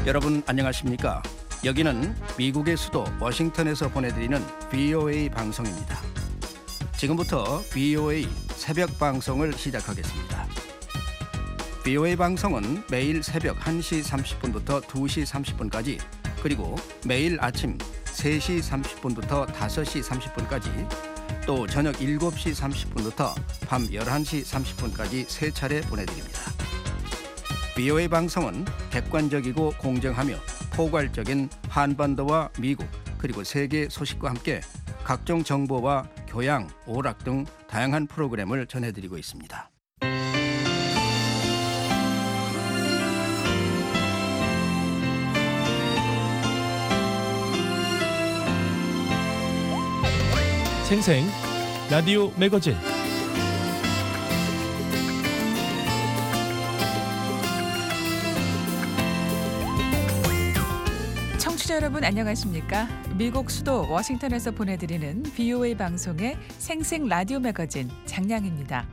여러분 안녕하십니까? 여기는 미국의 수도 워싱턴에서 보내드리는 VOA 방송입니다. 지금부터 VOA 새벽 방송을 시작하겠습니다. VOA 방송은 매일 새벽 1시 30분부터 2시 30분까지 그리고 매일 아침 3시 30분부터 5시 30분까지 또 저녁 7시 30분부터 밤 11시 30분까지 세 차례 보내드립니다. VOA 방송은 객관적이고 공정하며 포괄적인 한반도와 미국 그리고 세계 소식과 함께 각종 정보와 교양, 오락 등 다양한 프로그램을 전해드리고 있습니다. 생생 라디오 매거진 청취자 여러분 안녕하십니까? 미국 수도 워싱턴에서 보내드리는 VOA 방송의 생생 라디오 매거진 장량입니다.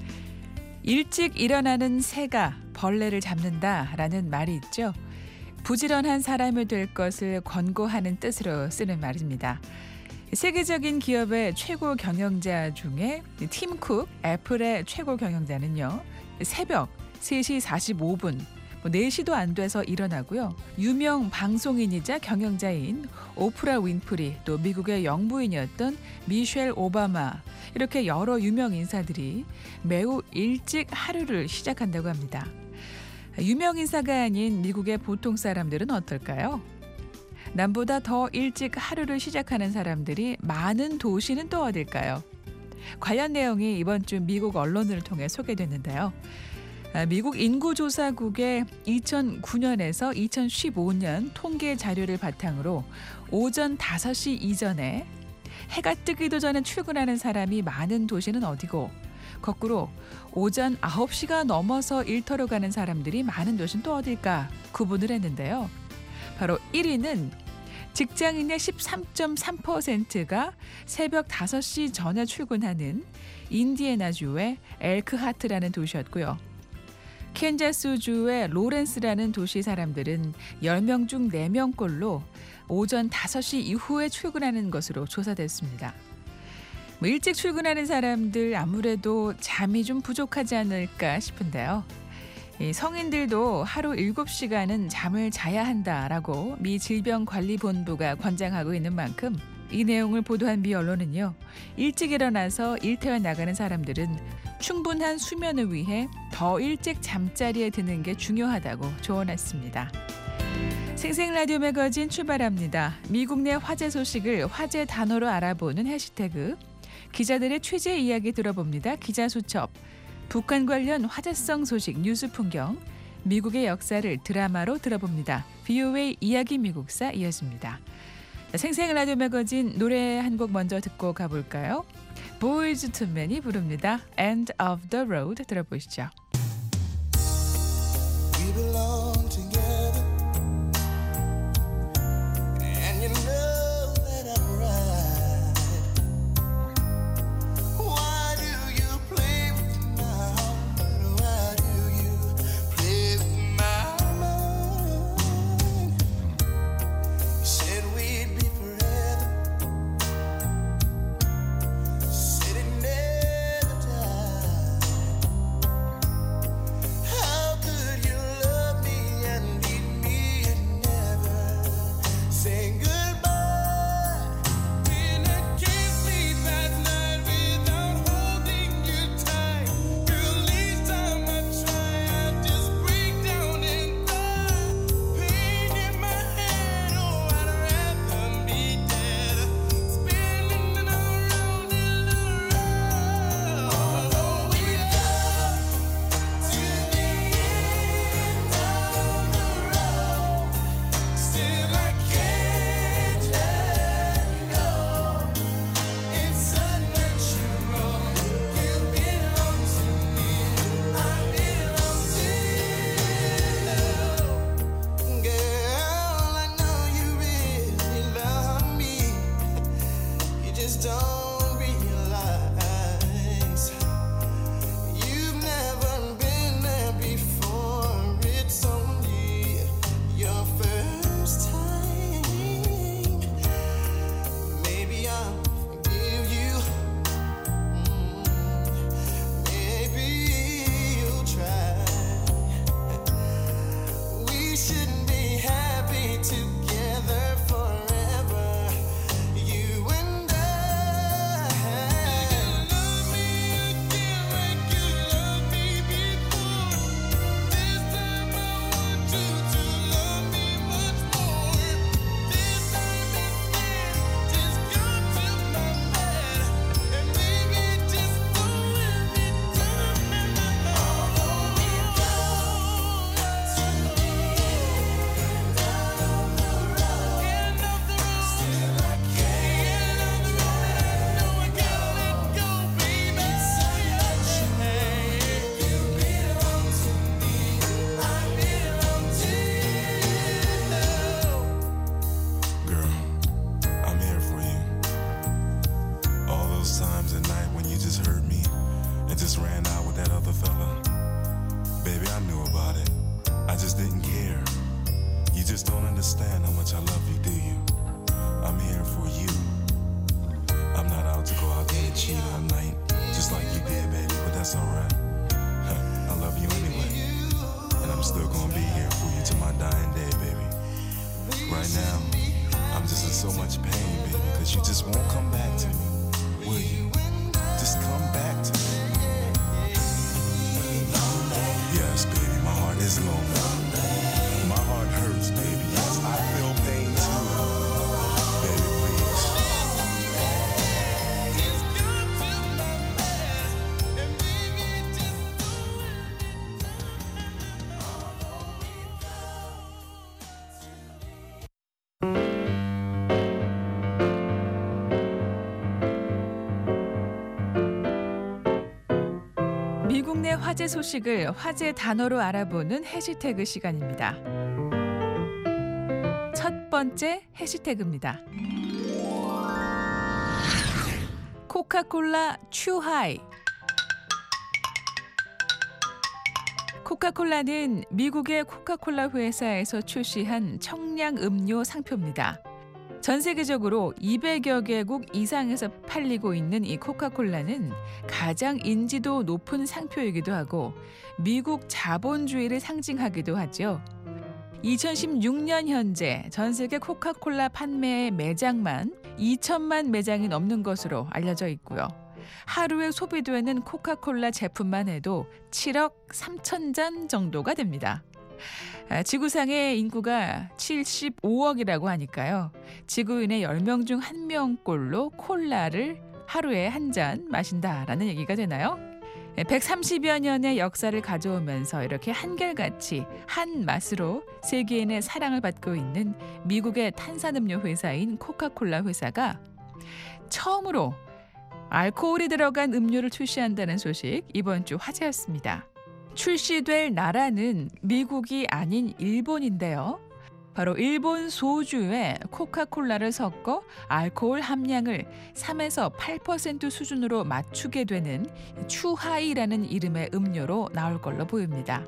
일찍 일어나는 새가 벌레를 잡는다라는 말이 있죠. 부지런한 사람이 될 것을 권고하는 뜻으로 쓰는 말입니다. 세계적인 기업의 최고 경영자 중에 팀 쿡, 애플의 최고 경영자는요. 새벽 3시 45분, 4시도 안 돼서 일어나고요. 유명 방송인이자 경영자인 오프라 윈프리, 또 미국의 영부인이었던 미셸 오바마, 이렇게 여러 유명 인사들이 매우 일찍 하루를 시작한다고 합니다. 유명 인사가 아닌 미국의 보통 사람들은 어떨까요? 남보다 더 일찍 하루를 시작하는 사람들이 많은 도시는 또 어딜까요? 관련 내용이 이번 주 미국 언론을 통해 소개됐는데요. 미국 인구조사국의 2009년에서 2015년 통계 자료를 바탕으로 오전 5시 이전에 해가 뜨기도 전에 출근하는 사람이 많은 도시는 어디고, 거꾸로 오전 9시가 넘어서 일터로 가는 사람들이 많은 도시는 또 어딜까 구분을 했는데요. 바로 1위는 직장인의 13.3%가 새벽 5시 전에 출근하는 인디애나주의 엘크하트라는 도시였고요. 캔자스주의 로렌스라는 도시 사람들은 10명 중 4명꼴로 오전 5시 이후에 출근하는 것으로 조사됐습니다. 일찍 출근하는 사람들 아무래도 잠이 좀 부족하지 않을까 싶은데요. 성인들도 하루 7시간은 잠을 자야 한다라고 미 질병관리본부가 권장하고 있는 만큼 이 내용을 보도한 미 언론은요. 일찍 일어나서 일터에 나가는 사람들은 충분한 수면을 위해 더 일찍 잠자리에 드는 게 중요하다고 조언했습니다. 생생 라디오 매거진 출발합니다. 미국 내 화제 소식을 화제 단어로 알아보는 해시태그, 기자들의 취재 이야기 들어봅니다. 기자수첩. 북한 관련 화제성 소식 뉴스 풍경, 미국의 역사를 드라마로 들어봅니다. VOA 이야기 미국사 이어집니다. 생생 라디오 매거진 노래 한 곡 먼저 듣고 가볼까요? 보이즈 투 맨이 부릅니다. End of the Road 들어보시죠. We belong together and you know that I'm right. Why do you play with my heart? Why do you play with my mind? You said we'd be forever. Said it never died. so much pain, baby, because you just won't come back to me. Will you? Just come back to me. Yes, baby, my heart is lonely. My heart hurts, baby. Yes, I feel pain too. Baby, please. 미국 내 화제 소식을 화제 단어로 알아보는 해시태그 시간입니다. 첫 번째 해시태그입니다. 코카콜라 추하이. 코카콜라는 미국의 코카콜라 회사에서 출시한 청량 음료 상표입니다. 전 세계적으로 200여 개국 이상에서 팔리고 있는 이 코카콜라는 가장 인지도 높은 상표이기도 하고 미국 자본주의를 상징하기도 하죠. 2016년 현재 전 세계 코카콜라 판매의 매장만 2천만 매장이 넘는 것으로 알려져 있고요. 하루에 소비되는 코카콜라 제품만 해도 7억 3천 잔 정도가 됩니다. 지구상의 인구가 75억이라고 하니까요. 지구인의 10명 중 1명꼴로 콜라를 하루에 한 잔 마신다라는 얘기가 되나요? 130여 년의 역사를 가져오면서 이렇게 한결같이 한 맛으로 세계인의 사랑을 받고 있는 미국의 탄산음료 회사인 코카콜라 회사가 처음으로 알코올이 들어간 음료를 출시한다는 소식 이번 주 화제였습니다. 출시될 나라는 미국이 아닌 일본인데요. 바로 일본 소주에 코카콜라를 섞어 알코올 함량을 3에서 8% 수준으로 맞추게 되는 추하이라는 이름의 음료로 나올 걸로 보입니다.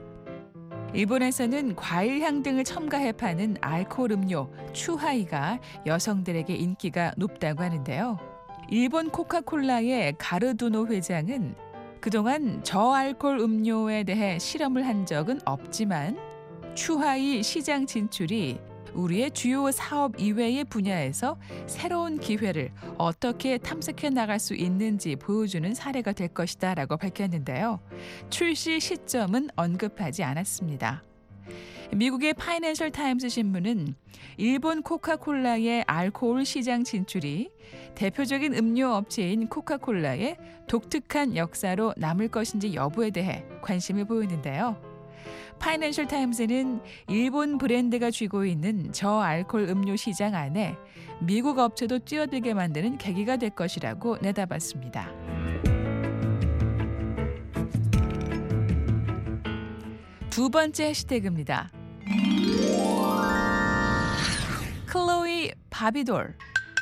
일본에서는 과일향 등을 첨가해 파는 알코올 음료 추하이가 여성들에게 인기가 높다고 하는데요. 일본 코카콜라의 가르두노 회장은 그동안 저알코올 음료에 대해 실험을 한 적은 없지만 추하이 시장 진출이 우리의 주요 사업 이외의 분야에서 새로운 기회를 어떻게 탐색해 나갈 수 있는지 보여주는 사례가 될 것이다 라고 밝혔는데요. 출시 시점은 언급하지 않았습니다. 미국의 파이낸셜 타임스 신문은 일본 코카콜라의 알코올 시장 진출이 대표적인 음료 업체인 코카콜라의 독특한 역사로 남을 것인지 여부에 대해 관심을 보이는데요. 파이낸셜 타임스는 일본 브랜드가 쥐고 있는 저알코올 음료 시장 안에 미국 업체도 뛰어들게 만드는 계기가 될 것이라고 내다봤습니다. 두 번째 해시태그입니다. 클로이 바비돌.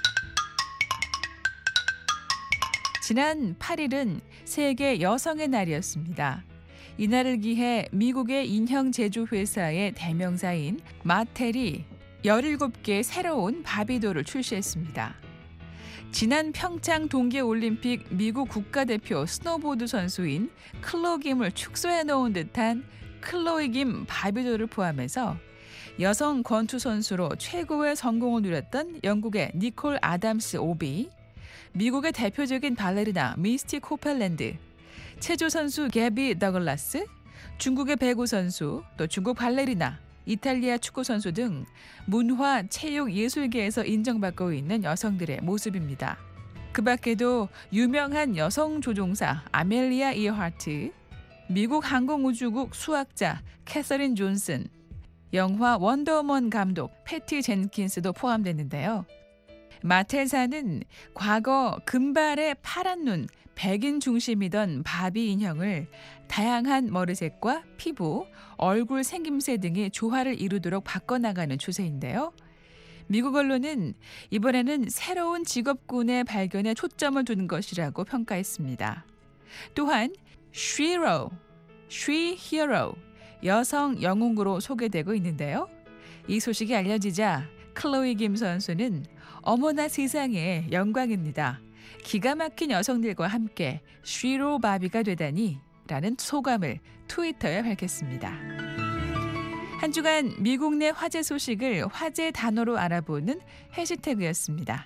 지난 8일은 세계 여성의 날이었습니다. 이날을 기해 미국의 인형 제조 회사의 대명사인 마텔이 17개 새로운 바비돌을 출시했습니다. 지난 평창 동계올림픽 미국 국가대표 스노보드 선수인 클로 김을 축소해 놓은 듯한 클로이 김 바비돌을 포함해서 여성 권투 선수로 최고의 성공을 누렸던 영국의 니콜 아담스 오비, 미국의 대표적인 발레리나 미스티 코펠랜드, 체조 선수 게비 더글라스, 중국의 배구 선수, 또 중국 발레리나, 이탈리아 축구 선수 등 문화, 체육, 예술계에서 인정받고 있는 여성들의 모습입니다. 그 밖에도 유명한 여성 조종사 아멜리아 이어하트, 미국 항공우주국 수학자 캐서린 존슨, 영화 원더우먼 감독 패티 젠킨스도 포함됐는데요. 마텔사는 과거 금발의 파란 눈, 백인 중심이던 바비 인형을 다양한 머리색과 피부, 얼굴 생김새 등의 조화를 이루도록 바꿔나가는 추세인데요. 미국 언론은 이번에는 새로운 직업군의 발견에 초점을 둔 것이라고 평가했습니다. 또한 쉬로, 쉬히어로, 여성 영웅으로 소개되고 있는데요. 이 소식이 알려지자 클로이 김 선수는 어머나 세상에 영광입니다. 기가 막힌 여성들과 함께 쉬로 바비가 되다니 라는 소감을 트위터에 밝혔습니다. 한 주간 미국 내 화제 소식을 화제 단어로 알아보는 해시태그였습니다.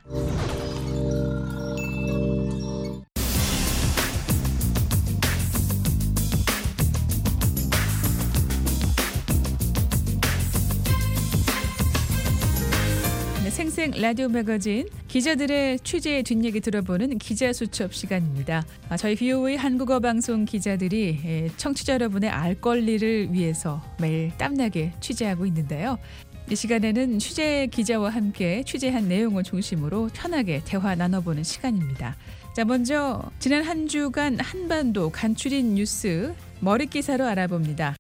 생생 라디오 매거진 기자들의 취재 뒷얘기 들어보는 기자 수첩 시간입니다. 저희 VOA 한국어 방송 기자들이 청취자 여러분의 알 권리를 위해서 매일 땀나게 취재하고 있는데요. 이 시간에는 취재 기자와 함께 취재한 내용을 중심으로 편하게 대화 나눠보는 시간입니다. 자, 먼저 지난 한 주간 한반도 간추린 뉴스 머릿기사로 알아봅니다.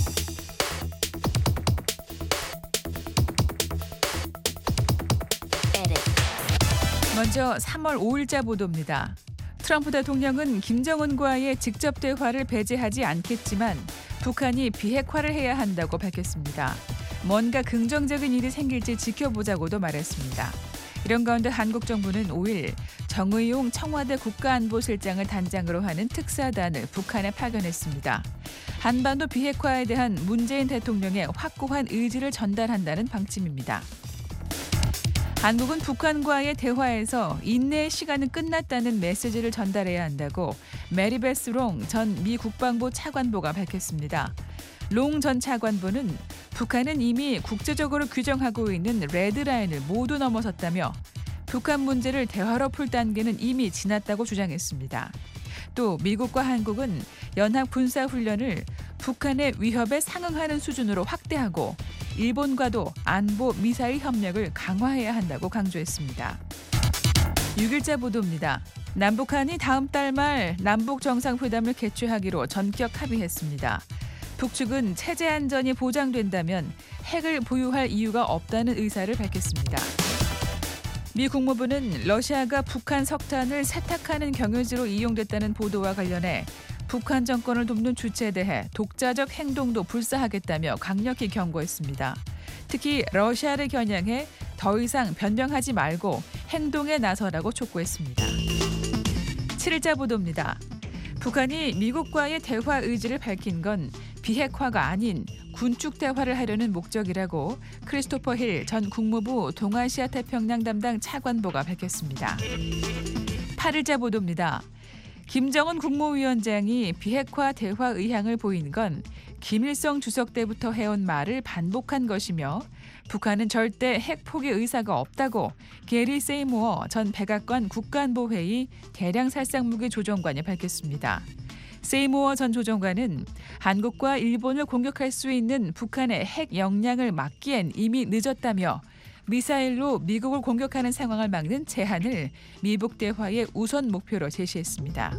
먼저 3월 5일자 보도입니다. 트럼프 대통령은 김정은과의 직접 대화를 배제하지 않겠지만 북한이 비핵화를 해야 한다고 밝혔습니다. 뭔가 긍정적인 일이 생길지 지켜보자고도 말했습니다. 이런 가운데 한국 정부는 5일 정의용 청와대 국가안보실장을 단장으로 하는 특사단을 북한에 파견했습니다. 한반도 비핵화에 대한 문재인 대통령의 확고한 의지를 전달한다는 방침입니다. 한국은 북한과의 대화에서 인내의 시간은 끝났다는 메시지를 전달해야 한다고 메리베스 롱 전 미 국방부 차관보가 밝혔습니다. 롱 전 차관보는 북한은 이미 국제적으로 규정하고 있는 레드라인을 모두 넘어섰다며 북한 문제를 대화로 풀 단계는 이미 지났다고 주장했습니다. 또 미국과 한국은 연합 군사훈련을 북한의 위협에 상응하는 수준으로 확대하고 일본과도 안보 미사일 협력을 강화해야 한다고 강조했습니다. 6일자 보도입니다. 남북한이 다음 달 말 남북 정상회담을 개최하기로 전격 합의했습니다. 북측은 체제 안전이 보장된다면 핵을 보유할 이유가 없다는 의사를 밝혔습니다. 미 국무부는 러시아가 북한 석탄을 세탁하는 경유지로 이용됐다는 보도와 관련해 북한 정권을 돕는 주체에 대해 독자적 행동도 불사하겠다며 강력히 경고했습니다. 특히 러시아를 겨냥해 더 이상 변명하지 말고 행동에 나서라고 촉구했습니다. 7일자 보도입니다. 북한이 미국과의 대화 의지를 밝힌 건 비핵화가 아닌 군축 대화를 하려는 목적이라고 크리스토퍼 힐 전 국무부 동아시아 태평양 담당 차관보가 밝혔습니다. 8일자 보도입니다. 김정은 국무위원장이 비핵화 대화 의향을 보인 건 김일성 주석 때부터 해온 말을 반복한 것이며 북한은 절대 핵 포기 의사가 없다고 게리 세이모어 전 백악관 국가안보회의 대량 살상무기 조정관이 밝혔습니다. 세이모어 전 조정관은 한국과 일본을 공격할 수 있는 북한의 핵 역량을 막기엔 이미 늦었다며 미사일로 미국을 공격하는 상황을 막는 제한을 미북 대화의 우선 목표로 제시했습니다.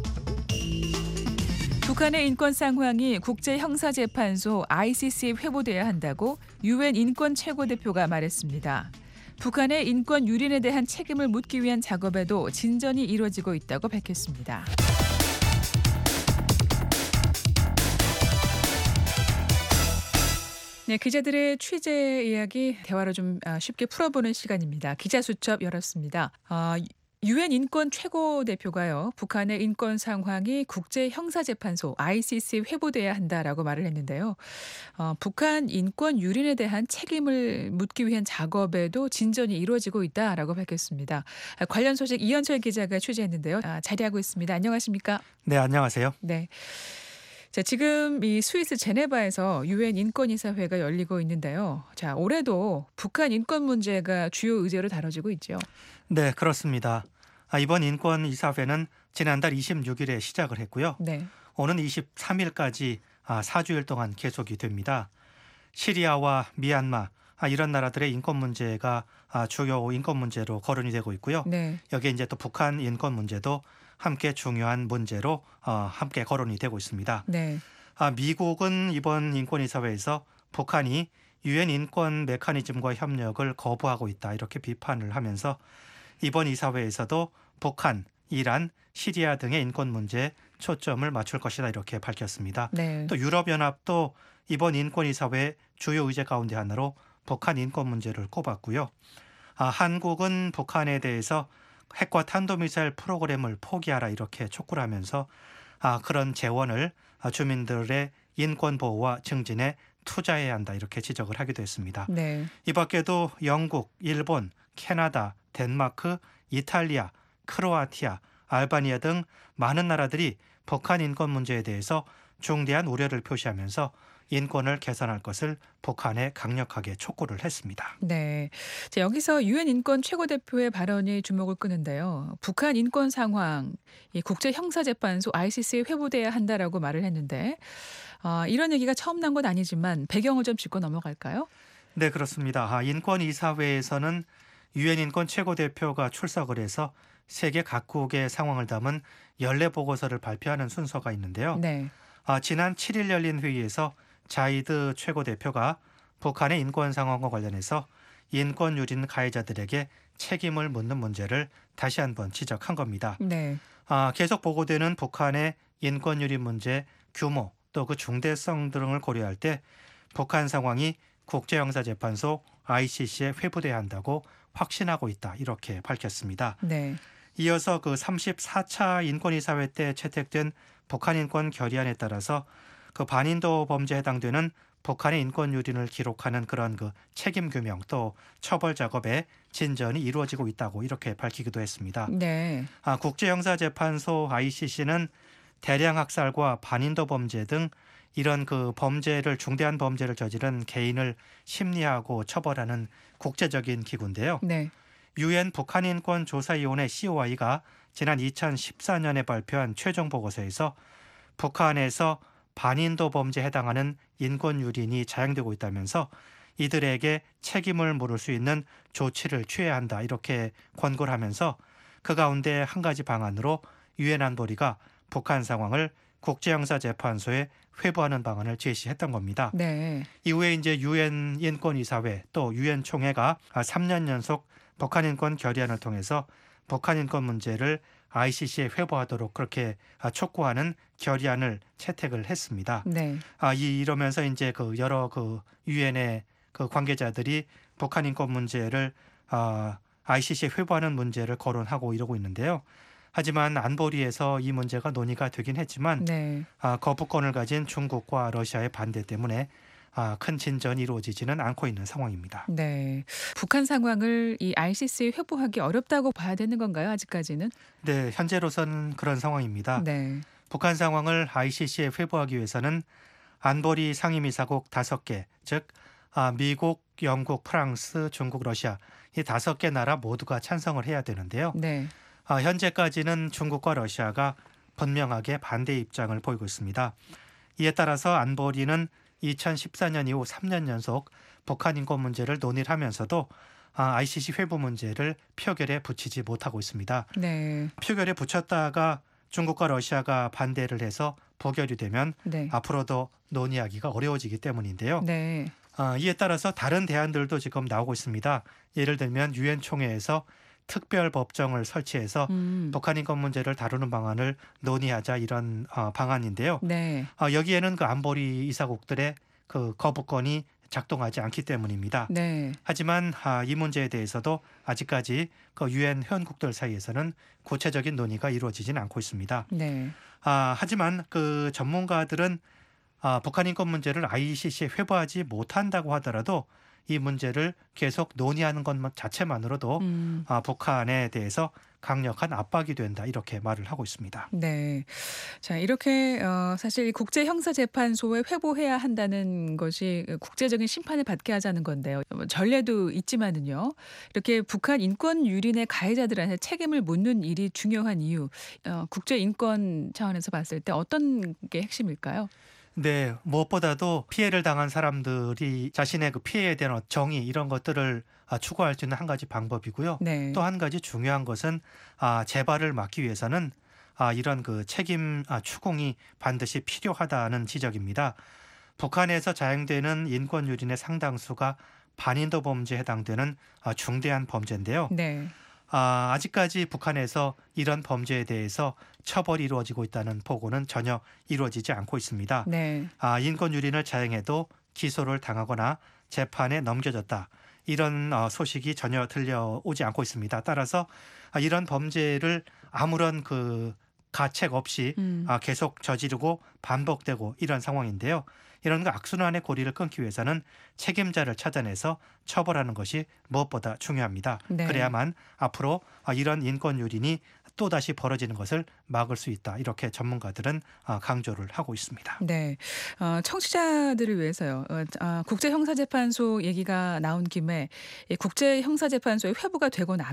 북한의 인권 상황이 국제형사재판소 ICC에 회부돼야 한다고 유엔 인권 최고대표가 말했습니다. 북한의 인권 유린에 대한 책임을 묻기 위한 작업에도 진전이 이루어지고 있다고 밝혔습니다. 네, 기자들의 취재 이야기 대화로 좀 쉽게 풀어보는 시간입니다. 기자 수첩 열었습니다. 유엔 인권 최고대표가요. 북한의 인권 상황이 국제형사재판소 ICC에 회부돼야 한다라고 말을 했는데요. 북한 인권 유린에 대한 책임을 묻기 위한 작업에도 진전이 이루어지고 있다라고 밝혔습니다. 관련 소식 이현철 기자가 취재했는데요. 자리하고 있습니다. 안녕하십니까? 네, 안녕하세요. 네. 자, 지금 이 스위스 제네바에서 유엔 인권이사회가 열리고 있는데요. 자, 올해도 북한 인권 문제가 주요 의제로 다뤄지고 있죠. 네, 그렇습니다. 이번 인권이사회는 지난달 26일에 시작을 했고요. 네. 오는 23일까지 4주일 동안 계속이 됩니다. 시리아와 미얀마 이런 나라들의 인권 문제가 주요 인권 문제로 거론이 되고 있고요. 네. 여기에 이제 또 북한 인권 문제도 함께 중요한 문제로 함께 거론이 되고 있습니다. 네. 미국은 이번 인권이사회에서 북한이 유엔 인권 메커니즘과 협력을 거부하고 있다 이렇게 비판을 하면서 이번 이사회에서도 북한, 이란, 시리아 등의 인권 문제에 초점을 맞출 것이다 이렇게 밝혔습니다. 네. 또 유럽연합도 이번 인권이사회 주요 의제 가운데 하나로 북한 인권 문제를 꼽았고요. 한국은 북한에 대해서 핵과 탄도미사일 프로그램을 포기하라 이렇게 촉구를 하면서 그런 재원을 주민들의 인권 보호와 증진에 투자해야 한다 이렇게 지적을 하기도 했습니다. 네. 이 밖에도 영국, 일본, 캐나다, 덴마크, 이탈리아, 크로아티아, 알바니아 등 많은 나라들이 북한 인권 문제에 대해서 중대한 우려를 표시하면서 인권을 개선할 것을 북한에 강력하게 촉구를 했습니다. 네. 자, 여기서 유엔 인권 최고대표의 발언이 주목을 끄는데요. 북한 인권 상황, 이 국제형사재판소 ICC에 회부돼야 한다라고 말을 했는데 이런 얘기가 처음 난 건 아니지만 배경을 좀 짚고 넘어갈까요? 네, 그렇습니다. 인권이사회에서는 유엔 인권 최고대표가 출석을 해서 세계 각국의 상황을 담은 연례 보고서를 발표하는 순서가 있는데요. 네. 지난 7일 열린 회의에서 자이드 최고대표가 북한의 인권 상황과 관련해서 인권 유린 가해자들에게 책임을 묻는 문제를 다시 한번 지적한 겁니다. 네. 계속 보고되는 북한의 인권 유린 문제 규모 또 그 중대성 등을 고려할 때 북한 상황이 국제형사재판소 ICC에 회부돼야 한다고 확신하고 있다 이렇게 밝혔습니다. 네. 이어서 그 34차 인권이사회 때 채택된 북한 인권 결의안에 따라서 그 반인도 범죄에 해당되는 북한의 인권 유린을 기록하는 그런 그 책임 규명 또 처벌 작업에 진전이 이루어지고 있다고 이렇게 밝히기도 했습니다. 네. 국제형사재판소 ICC는 대량 학살과 반인도 범죄 등 이런 그 범죄를 중대한 범죄를 저지른 개인을 심리하고 처벌하는 국제적인 기구인데요. 네. 유엔 북한인권조사위원회 COI가 지난 2014년에 발표한 최종 보고서에서 북한에서 반인도 범죄에 해당하는 인권 유린이 자행되고 있다면서 이들에게 책임을 물을 수 있는 조치를 취해야 한다 이렇게 권고를 하면서 그 가운데 한 가지 방안으로 유엔 안보리가 북한 상황을 국제형사재판소에 회부하는 방안을 제시했던 겁니다. 네. 이후에 이제 유엔 인권이사회 또 유엔 총회가 3년 연속 북한 인권 결의안을 통해서 북한 인권 문제를 ICC에 회부하도록 그렇게 촉구하는 결의안을 채택을 했습니다. 네. 이러면서 이제 그 여러 그 유엔의 그 관계자들이 북한 인권 문제를 ICC에 회부하는 문제를 거론하고 이러고 있는데요. 하지만 안보리에서 이 문제가 논의가 되긴 했지만 네. 거부권을 가진 중국과 러시아의 반대 때문에 큰 진전이 이루어지지는 않고 있는 상황입니다. 네. 북한 상황을 이 ICC에 회부하기 어렵다고 봐야 되는 건가요? 아직까지는? 네, 현재로서는 그런 상황입니다. 네. 북한 상황을 ICC에 회부하기 위해서는 안보리 상임이사국 5개, 즉 미국, 영국, 프랑스, 중국, 러시아 이 5개 나라 모두가 찬성을 해야 되는데요. 네. 현재까지는 중국과 러시아가 분명하게 반대 입장을 보이고 있습니다. 이에 따라서 안보리는 2014년 이후 3년 연속 북한 인권 문제를 논의를 하면서도 ICC 회부 문제를 표결에 붙이지 못하고 있습니다. 네. 표결에 붙였다가 중국과 러시아가 반대를 해서 부결이 되면 네. 앞으로도 논의하기가 어려워지기 때문인데요. 네. 이에 따라서 다른 대안들도 지금 나오고 있습니다. 예를 들면 유엔 총회에서 특별 법정을 설치해서 북한 인권 문제를 다루는 방안을 논의하자 이런 방안인데요. 네. 여기에는 그 안보리 이사국들의 그 거부권이 작동하지 않기 때문입니다. 네. 하지만 이 문제에 대해서도 아직까지 그 유엔 회원국들 사이에서는 구체적인 논의가 이루어지지는 않고 있습니다. 네. 하지만 그 전문가들은 북한 인권 문제를 ICC에 회부하지 못한다고 하더라도 이 문제를 계속 논의하는 것 자체만으로도 북한에 대해서 강력한 압박이 된다 이렇게 말을 하고 있습니다. 네. 자, 이렇게 사실 국제형사재판소에 회부해야 한다는 것이 국제적인 심판을 받게 하자는 건데요. 전례도 있지만은요. 이렇게 북한 인권 유린의 가해자들한테 책임을 묻는 일이 중요한 이유, 국제인권 차원에서 봤을 때 어떤 게 핵심일까요? 네, 무엇보다도 피해를 당한 사람들이 자신의 그 피해에 대한 정의 이런 것들을 추구할 수 있는 한 가지 방법이고요. 네. 또 한 가지 중요한 것은 재발을 막기 위해서는 이런 그 책임 추궁이 반드시 필요하다는 지적입니다. 북한에서 자행되는 인권 유린의 상당수가 반인도 범죄에 해당되는 중대한 범죄인데요. 네. 아직까지 북한에서 이런 범죄에 대해서 처벌이 이루어지고 있다는 보고는 전혀 이루어지지 않고 있습니다. 네. 인권 유린을 자행해도 기소를 당하거나 재판에 넘겨졌다. 이런 소식이 전혀 들려오지 않고 있습니다. 따라서 이런 범죄를 아무런 그 가책 없이 계속 저지르고 반복되고 이런 상황인데요. 이런 그 악순환의 고리를 끊기 위해서는 책임자를 찾아내서 처벌하는 것이 무엇보다 중요합니다. 네. 그래야만 앞으로 이런 인권 유린이 또다시 벌어지는 것을 막을 수 있다. 이렇게 전문가들은 강조를 하고 있습니다. 네. 청취자들을 위해서요. 국제형사재판소 얘기가 나온 김에 이 국제형사재판소에 회부가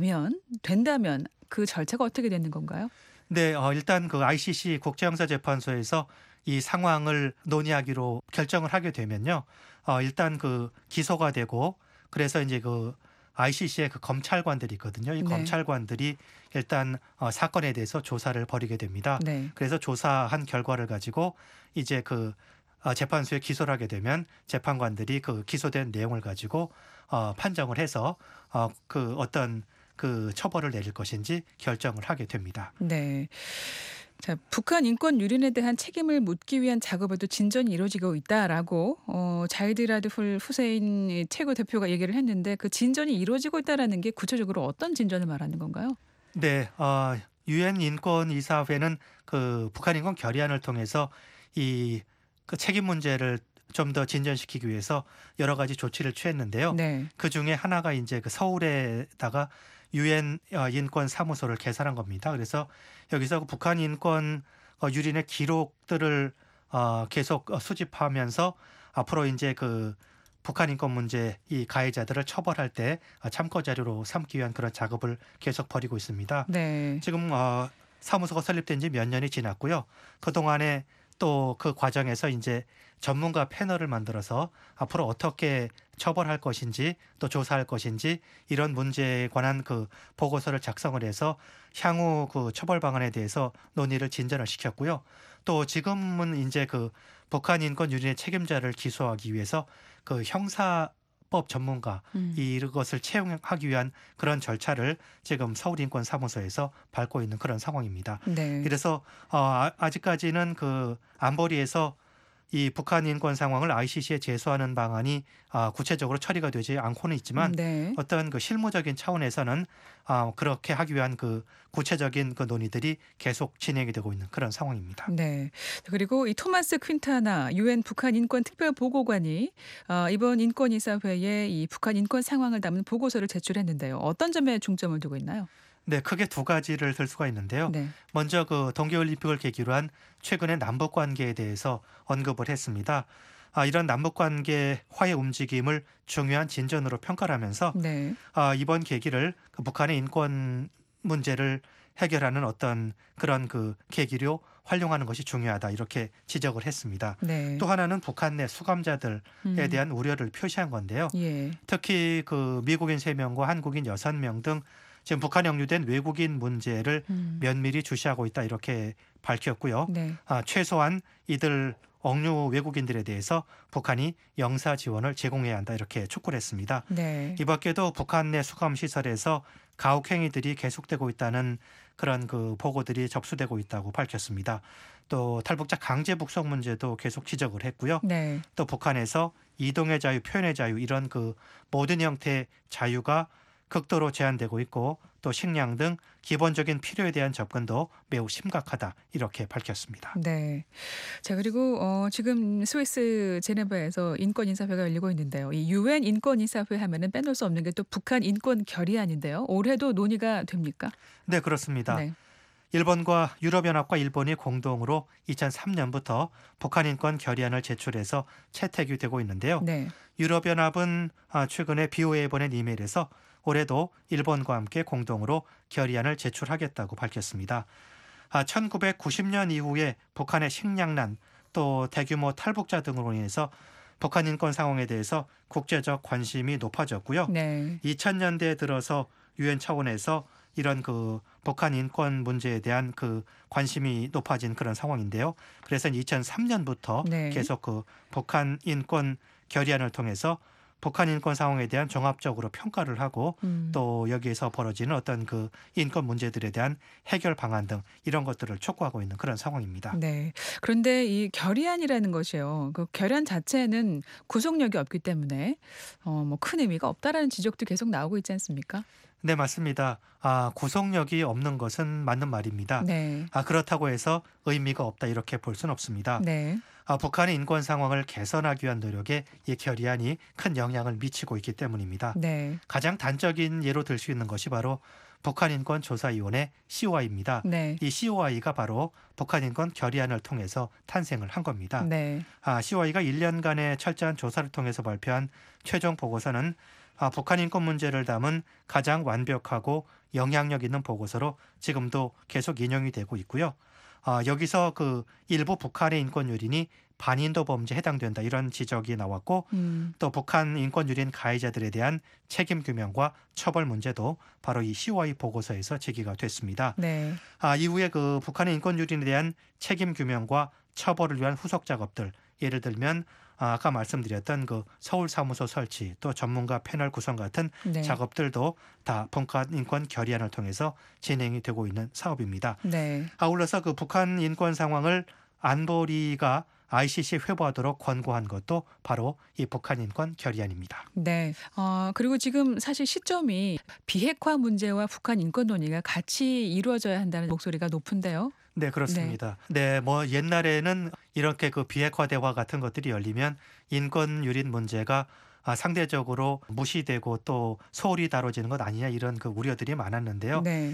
된다면 그 절차가 어떻게 되는 건가요? 네, 일단 그 ICC 국제형사재판소에서 이 상황을 논의하기로 결정을 하게 되면요. 일단 그 기소가 되고 그래서 이제 그 ICC의 그 검찰관들이 있거든요. 이 네. 검찰관들이 일단 사건에 대해서 조사를 벌이게 됩니다. 네. 그래서 조사한 결과를 가지고 이제 그 재판소에 기소를 하게 되면 재판관들이 그 기소된 내용을 가지고 판정을 해서 그 어떤 그 처벌을 내릴 것인지 결정을 하게 됩니다. 네. 자, 북한 인권 유린에 대한 책임을 묻기 위한 작업에도 진전이 이루어지고 있다라고 자이드 라드 후세인 최고 대표가 얘기를 했는데 그 진전이 이루어지고 있다라는 게 구체적으로 어떤 진전을 말하는 건가요? 네, 유엔 인권이사회는 그 북한 인권 결의안을 통해서 이 그 책임 문제를 좀 더 진전시키기 위해서 여러 가지 조치를 취했는데요. 네. 그 중에 하나가 이제 그 서울에다가 유엔 인권 사무소를 개설한 겁니다. 그래서 여기서 그 북한 인권 유린의 기록들을 계속 수집하면서 앞으로 이제 그 북한 인권 문제 이 가해자들을 처벌할 때 참고 자료로 삼기 위한 그런 작업을 계속 벌이고 있습니다. 네. 지금 사무소가 설립된 지 몇 년이 지났고요. 그동안에 또 그 과정에서 이제 전문가 패널을 만들어서 앞으로 어떻게 처벌할 것인지 또 조사할 것인지 이런 문제에 관한 그 보고서를 작성을 해서 향후 그 처벌 방안에 대해서 논의를 진전을 시켰고요. 또 지금은 이제 그 북한 인권 유린의 책임자를 기소하기 위해서 그 형사법 전문가 이것을 채용하기 위한 그런 절차를 지금 서울인권사무소에서 밟고 있는 그런 상황입니다. 네. 그래서 아직까지는 그 안보리에서 이 북한 인권 상황을 ICC에 제소하는 방안이 구체적으로 처리가 되지 않고는 있지만 네. 어떤 그 실무적인 차원에서는 그렇게 하기 위한 그 구체적인 그 논의들이 계속 진행이 되고 있는 그런 상황입니다. 네. 그리고 이 토마스 퀸타나 유엔 북한 인권 특별 보고관이 이번 인권이사회에 이 북한 인권 상황을 담은 보고서를 제출했는데요. 어떤 점에 중점을 두고 있나요? 네, 크게 두 가지를 들 수가 있는데요. 네. 먼저 그 동계올림픽을 계기로 한 최근의 남북 관계에 대해서 언급을 했습니다. 이런 남북 관계 화해 움직임을 중요한 진전으로 평가를 하면서 네. 이번 계기를 그 북한의 인권 문제를 해결하는 어떤 그런 그 계기로 활용하는 것이 중요하다 이렇게 지적을 했습니다. 네. 또 하나는 북한 내 수감자들에 대한 우려를 표시한 건데요. 예. 특히 그 미국인 3명과 한국인 6명 등 지금 북한에 억류된 외국인 문제를 면밀히 주시하고 있다 이렇게 밝혔고요. 네. 최소한 이들 억류 외국인들에 대해서 북한이 영사 지원을 제공해야 한다 이렇게 촉구를 했습니다. 네. 이 밖에도 북한 내 수감 시설에서 가혹 행위들이 계속되고 있다는 그런 그 보고들이 접수되고 있다고 밝혔습니다. 또 탈북자 강제 북송 문제도 계속 지적을 했고요. 네. 또 북한에서 이동의 자유, 표현의 자유 이런 그 모든 형태의 자유가 극도로 제한되고 있고 또 식량 등 기본적인 필요에 대한 접근도 매우 심각하다 이렇게 밝혔습니다. 네. 자, 그리고 지금 스위스 제네바에서 인권인사회가 열리고 있는데요. 이 유엔 인권인사회 하면은 빼놓을 수 없는 게 또 북한 인권 결의안인데요. 올해도 논의가 됩니까? 네, 그렇습니다. 네. 일본과 유럽연합과 일본이 공동으로 2003년부터 북한 인권 결의안을 제출해서 채택이 되고 있는데요. 네. 유럽연합은 최근에 BOA에 보낸 이메일에서 올해도 일본과 함께 공동으로 결의안을 제출하겠다고 밝혔습니다. 1990년 이후에 북한의 식량난 또 대규모 탈북자 등으로 인해서 북한 인권 상황에 대해서 국제적 관심이 높아졌고요. 네. 2000년대에 들어서 유엔 차원에서 이런 그 북한 인권 문제에 대한 그 관심이 높아진 그런 상황인데요. 그래서 2003년부터 네. 계속 그 북한 인권 결의안을 통해서 북한 인권 상황에 대한 종합적으로 평가를 하고 또 여기에서 벌어지는 어떤 그 인권 문제들에 대한 해결 방안 등 이런 것들을 촉구하고 있는 그런 상황입니다. 네. 그런데 이 결의안이라는 것이요. 그 결의안 자체는 구속력이 없기 때문에 뭐 큰 의미가 없다라는 지적도 계속 나오고 있지 않습니까? 네, 맞습니다. 구속력이 없는 것은 맞는 말입니다. 네. 그렇다고 해서 의미가 없다 이렇게 볼 수는 없습니다. 네. 북한의 인권 상황을 개선하기 위한 노력에 이 결의안이 큰 영향을 미치고 있기 때문입니다. 네. 가장 단적인 예로 들 수 있는 것이 바로 북한인권조사위원회 COI입니다. 네. 이 COI가 바로 북한인권 결의안을 통해서 탄생을 한 겁니다. 네. COI가 1년간의 철저한 조사를 통해서 발표한 최종 보고서는 북한 인권 문제를 담은 가장 완벽하고 영향력 있는 보고서로 지금도 계속 인용이 되고 있고요. 여기서 그 일부 북한의 인권 유린이 반인도 범죄에 해당된다 이런 지적이 나왔고 또 북한 인권 유린 가해자들에 대한 책임 규명과 처벌 문제도 바로 이 COI 보고서에서 제기가 됐습니다. 네. 이후에 그 북한의 인권 유린에 대한 책임 규명과 처벌을 위한 후속 작업들, 예를 들면 아까 말씀드렸던 그 서울 사무소 설치 또 전문가 패널 구성 같은 네. 작업들도 다 북한 인권 결의안을 통해서 진행이 되고 있는 사업입니다. 네. 아울러서 그 북한 인권 상황을 안보리가 ICC 회부하도록 권고한 것도 바로 이 북한 인권 결의안입니다. 네. 그리고 지금 사실 시점이 비핵화 문제와 북한 인권 논의가 같이 이루어져야 한다는 목소리가 높은데요. 네, 그렇습니다. 네, 뭐 옛날에는 이렇게 그 비핵화 대화 같은 것들이 열리면 인권 유린 문제가 상대적으로 무시되고 또 소홀히 다뤄지는 것 아니냐 이런 그 우려들이 많았는데요. 네.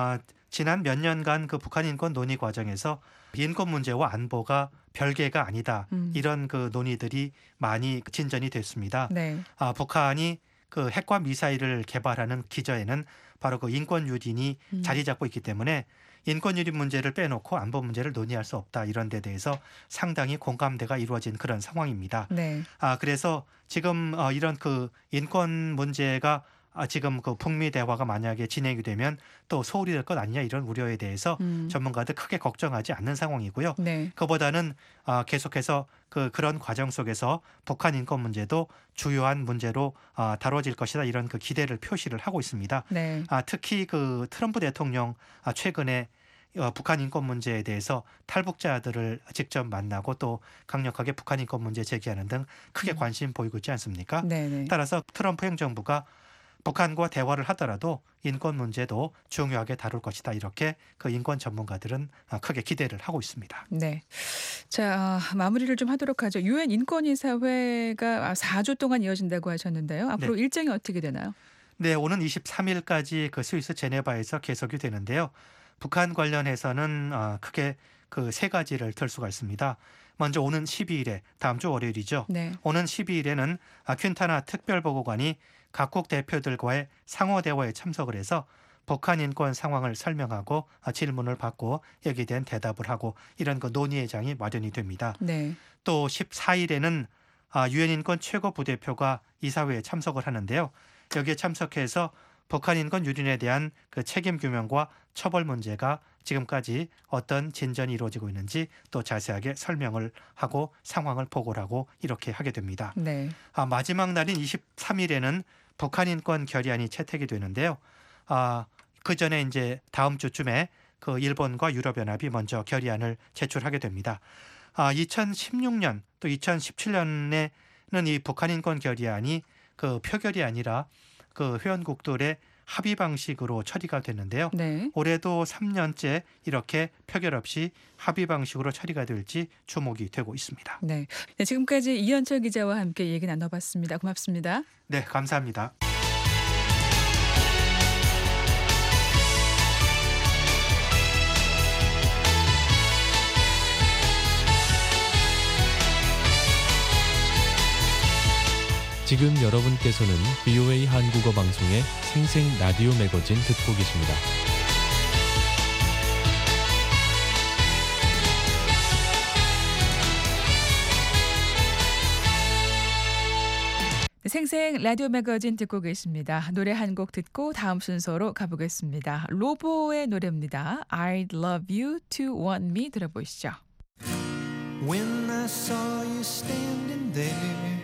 지난 몇 년간 그 북한 인권 논의 과정에서 인권 문제와 안보가 별개가 아니다 이런 그 논의들이 많이 진전이 됐습니다. 네. 북한이 그 핵과 미사일을 개발하는 기저에는 바로 그 인권 유린이 자리 잡고 있기 때문에 인권 유린 문제를 빼놓고 안보 문제를 논의할 수 없다 이런 데 대해서 상당히 공감대가 이루어진 그런 상황입니다. 네. 그래서 지금 이런 그 인권 문제가 지금 그 북미 대화가 만약에 진행이 되면 또 소홀히 될 것 아니냐 이런 우려에 대해서 전문가들 크게 걱정하지 않는 상황이고요. 네. 그보다는 계속해서 그런 과정 속에서 북한 인권 문제도 주요한 문제로 다뤄질 것이다 이런 그 기대를 표시를 하고 있습니다. 네. 특히 그 트럼프 대통령 최근에 북한 인권 문제에 대해서 탈북자들을 직접 만나고 또 강력하게 북한 인권 문제 제기하는 등 크게 관심 보이고 있지 않습니까? 네. 네. 따라서 트럼프 행정부가 북한과 대화를 하더라도 인권 문제도 중요하게 다룰 것이다 이렇게 그 인권 전문가들은 크게 기대를 하고 있습니다. 네. 자, 마무리를 좀 하도록 하죠. 유엔 인권이사회가 4주 동안 이어진다고 하셨는데요. 앞으로 일정이 어떻게 되나요? 네, 오는 23일까지 그 스위스 제네바에서 계속이 되는데요. 북한 관련해서는 크게 그 세 가지를 들 수가 있습니다. 먼저 오는 12일에 다음 주 월요일이죠. 네. 오는 12일에는 퀸타나 특별보고관이 각국 대표들과의 상호 대화에 참석을 해서 북한 인권 상황을 설명하고 질문을 받고 여기에 대한 대답을 하고 이런 그 논의의 장이 마련이 됩니다. 네. 또 14일에는 유엔 인권 최고 부대표가 이사회에 참석을 하는데요. 여기에 참석해서 북한 인권 유린에 대한 그 책임 규명과 처벌 문제가 지금까지 어떤 진전이 이루어지고 있는지 또 자세하게 설명을 하고 상황을 보고를 하고 이렇게 하게 됩니다. 네. 마지막 날인 23일에는 북한 인권 결의안이 채택이 되는데요. 그 전에 이제 다음 주쯤에 그 일본과 유럽연합이 먼저 결의안을 제출하게 됩니다. 2016년 또 2017년에는 이 북한 인권 결의안이 그 표결이 아니라 그 회원국들의 합의 방식으로 처리가 됐는데요. 네. 올해도 3년째 이렇게 표결 없이 합의 방식으로 처리가 될지 주목이 되고 있습니다. 네. 네, 지금까지 이현철 기자와 함께 얘기 나눠봤습니다. 고맙습니다. 네, 감사합니다. 지금 여러분께서는 VOA 한국어 방송의 생생 라디오 매거진 듣고 계십니다. 생생 라디오 매거진 듣고 계십니다. 노래 한 곡 듣고 다음 순서로 가보겠습니다. 로보의 노래입니다. I'd love you to want me 들어보시죠. When I saw you standing there,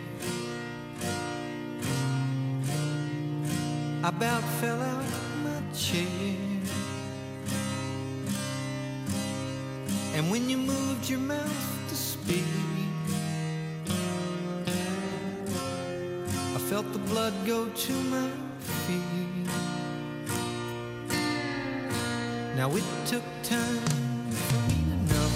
I about fell out my chair. And when you moved your mouth to speak, I felt the blood go to my feet. Now it took time for me to know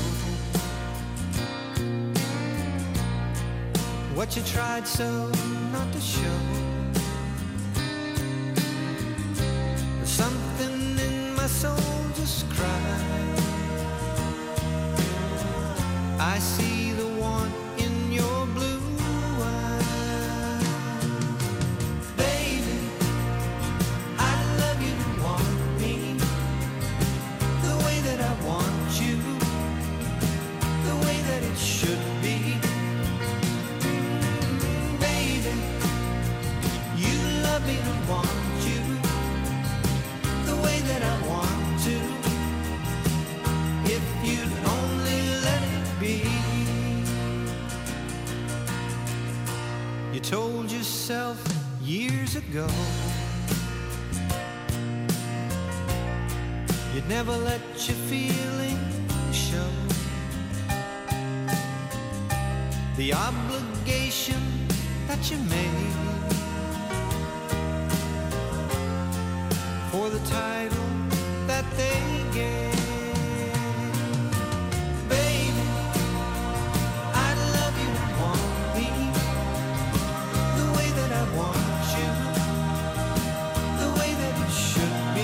what you tried so not to show. Something in my soul just cried. I see the want in your blue eyes. Baby, I love you to want me the way that I want you, the way that it should be. Baby, you love me to want you the way that I want to, if you'd only let it be. You told yourself years ago you'd never let your feelings show. The obligation that you made for the title that they gave. Baby, I love you and want me the way that I want you, the way that it should be.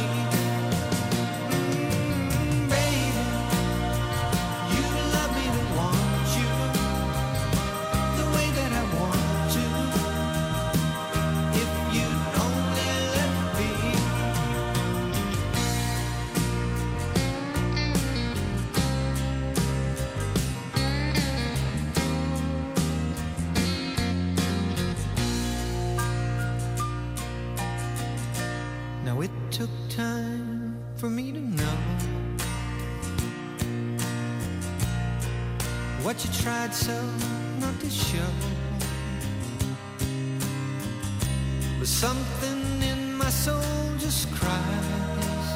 Baby, you love me and want you the way that I want to, if you'd only let me. Now it took time for me to know what you tried so not to show. But something in my soul just cries.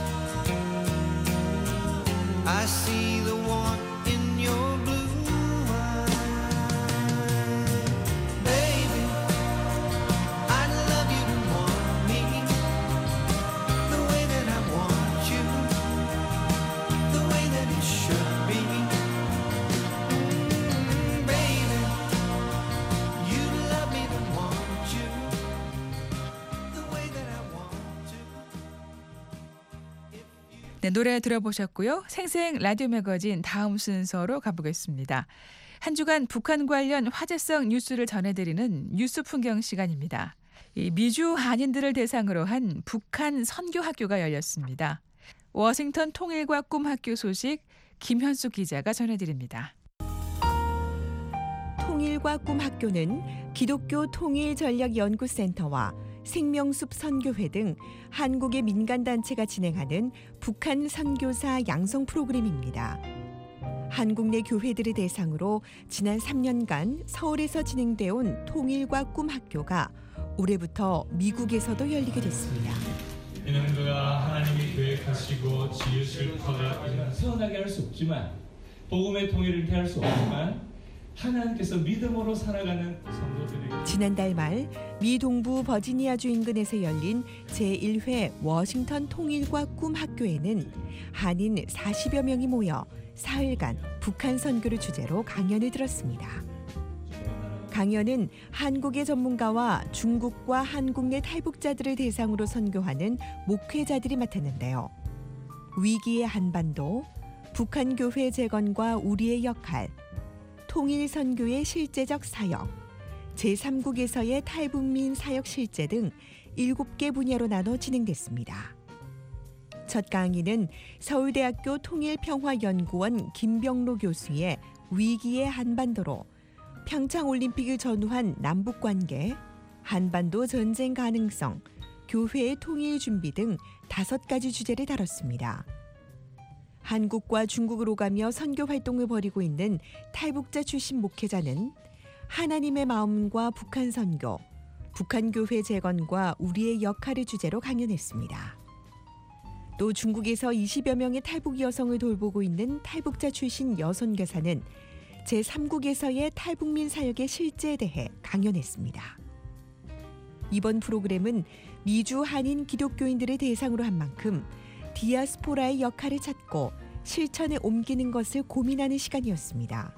I see the want in your blue eyes. Baby, I love you and want me the way that I want you, the way that it should be. Baby, you love me to want you the way that I want to. 네, 노래 들어보셨고요. 생생 라디오 매거진 다음 순서로 가보겠습니다. 한 주간 북한 관련 화제성 뉴스를 전해드리는 뉴스 풍경 시간입니다. 이 미주 한인들을 대상으로 한 북한 선교학교가 열렸습니다. 워싱턴 통일과 꿈학교 소식 김현수 기자가 전해드립니다. 통일과 꿈학교는 기독교 통일전략연구센터와 생명숲 선교회 등 한국의 민간단체가 진행하는 북한 선교사 양성 프로그램입니다. 한국 내 교회들을 대상으로 지난 3년간 서울에서 진행돼 온 통일과 꿈학교가 올해부터 미국에서도 열리게 됐습니다. 이는 그가 하나님이 계획하시고 지으실 터가 이제는 태어나게 할 수 없지만 복음의 통일을 대할 수 없지만 하나님께서 믿음으로 살아가는 성도들에게 지난달 말 미 동부 버지니아주 인근에서 열린 제1회 워싱턴 통일과 꿈학교에는 한인 40여 명이 모여 사흘간 북한 선교를 주제로 강연을 들었습니다. 강연은 한국의 전문가와 중국과 한국 내 탈북자들을 대상으로 선교하는 목회자들이 맡았는데요. 위기의 한반도, 북한 교회 재건과 우리의 역할, 통일 선교의 실제적 사역, 제3국에서의 탈북민 사역 실제 등 7개 분야로 나눠 진행됐습니다. 첫 강의는 서울대학교 통일평화연구원 김병로 교수의 위기의 한반도로 평창올림픽을 전후한 남북관계, 한반도 전쟁 가능성, 교회의 통일 준비 등 5가지 주제를 다뤘습니다. 한국과 중국을 오가며 선교 활동을 벌이고 있는 탈북자 출신 목회자는 하나님의 마음과 북한 선교, 북한 교회 재건과 우리의 역할을 주제로 강연했습니다. 또 중국에서 20여 명의 탈북 여성을 돌보고 있는 탈북자 출신 여선교사는 제3국에서의 탈북민 사역의 실제에 대해 강연했습니다. 이번 프로그램은 미주 한인 기독교인들을 대상으로 한 만큼 디아스포라의 역할을 찾고 실천에 옮기는 것을 고민하는 시간이었습니다.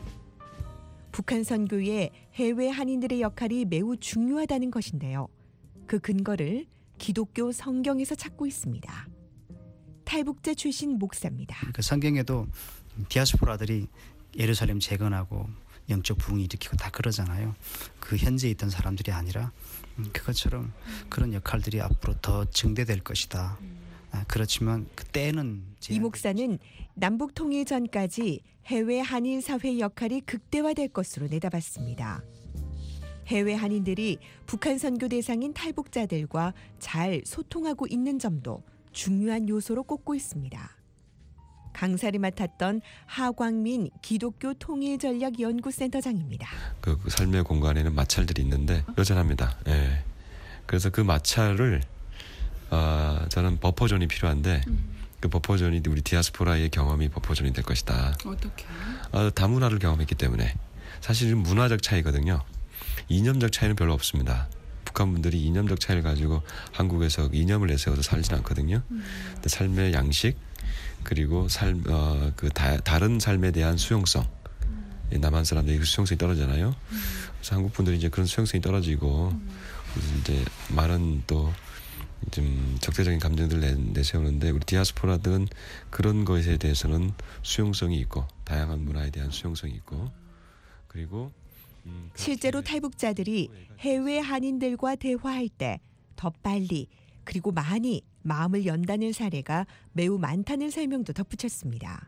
북한 선교에 해외 한인들의 역할이 매우 중요하다는 것인데요. 그 근거를 기독교 성경에서 찾고 있습니다. 탈북자 출신 목사입니다. 그 성경에도 디아스포라들이 예루살렘 재건하고 영적 부흥을 일으키고 다 그러잖아요. 그 현지에 있던 사람들이 아니라 그것처럼 그런 역할들이 앞으로 더 증대될 것이다. 그렇지만 그때는 이 목사는 남북 통일 전까지 해외 한인 사회 역할이 극대화될 것으로 내다봤습니다. 해외 한인들이 북한 선교 대상인 탈북자들과 잘 소통하고 있는 점도 중요한 요소로 꼽고 있습니다. 강사를 맡았던 하광민 기독교 통일전략연구센터장입니다. 그 삶의 공간에는 마찰들이 있는데 여전합니다. 예. 그래서 그 마찰을 저는 버퍼존이 필요한데 그 버퍼존이 우리 디아스포라의 경험이 버퍼존이 될 것이다. 어떻게? 다문화를 경험했기 때문에 사실은 문화적 차이거든요. 이념적 차이는 별로 없습니다. 북한 분들이 이념적 차이를 가지고 한국에서 이념을 내세워서 살지는 않거든요. 근데 삶의 양식 그리고 다른 삶에 대한 수용성, 남한 사람들이 그 수용성이 떨어지잖아요. 그래서 한국 분들이 이제 그런 수용성이 떨어지고 이제 많은 또 좀 적대적인 감정들을 내세우는데 우리 디아스포라들은 그런 것에 대해서는 수용성이 있고 다양한 문화에 대한 수용성이 있고 그리고 실제로 탈북자들이 해외 한인들과 대화할 때 더 빨리 그리고 많이 마음을 연다는 사례가 매우 많다는 설명도 덧붙였습니다.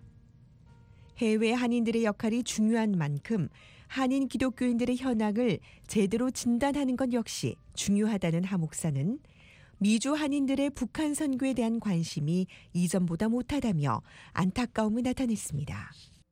해외 한인들의 역할이 중요한 만큼 한인 기독교인들의 현황을 제대로 진단하는 것 역시 중요하다는 하 목사는 미주 한인들의 북한 선교에 대한 관심이 이전보다 못하다며 안타까움을 나타냈습니다.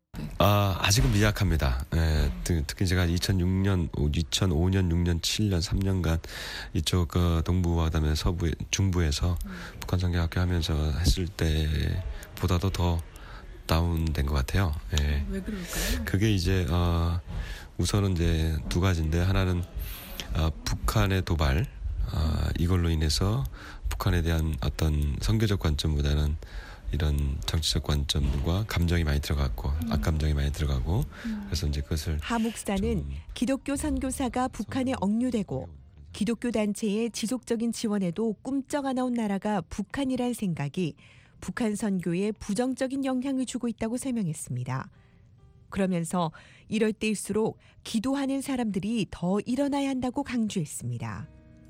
아직은 미약합니다. 특히 제가 2005년, 6년, 7년, 3년간 이쪽 동부와 그다음에 서부, 중부에서 북한 선교학교 하면서 했을 때보다도 더 다운된 것 같아요. 예. 왜 그럴까요? 그게 이제 우선은 이제 두 가지인데 하나는 북한의 도발 이걸로 인해서 북한에 대한 어떤 선교적 관점보다는 이런 정치적 관점과 감정이 많이 들어갔고 악감정이 많이 들어가고 그래서 이제 그것을 하 목사는 기독교 선교사가 북한에 억류되고 기독교 단체의 지속적인 지원에도 꿈쩍 안 나온 나라가 북한이란 생각이 북한 선교에 부정적인 영향을 주고 있다고 설명했습니다. 그러면서 이럴 때일수록 기도하는 사람들이 더 일어나야 한다고 강조했습니다.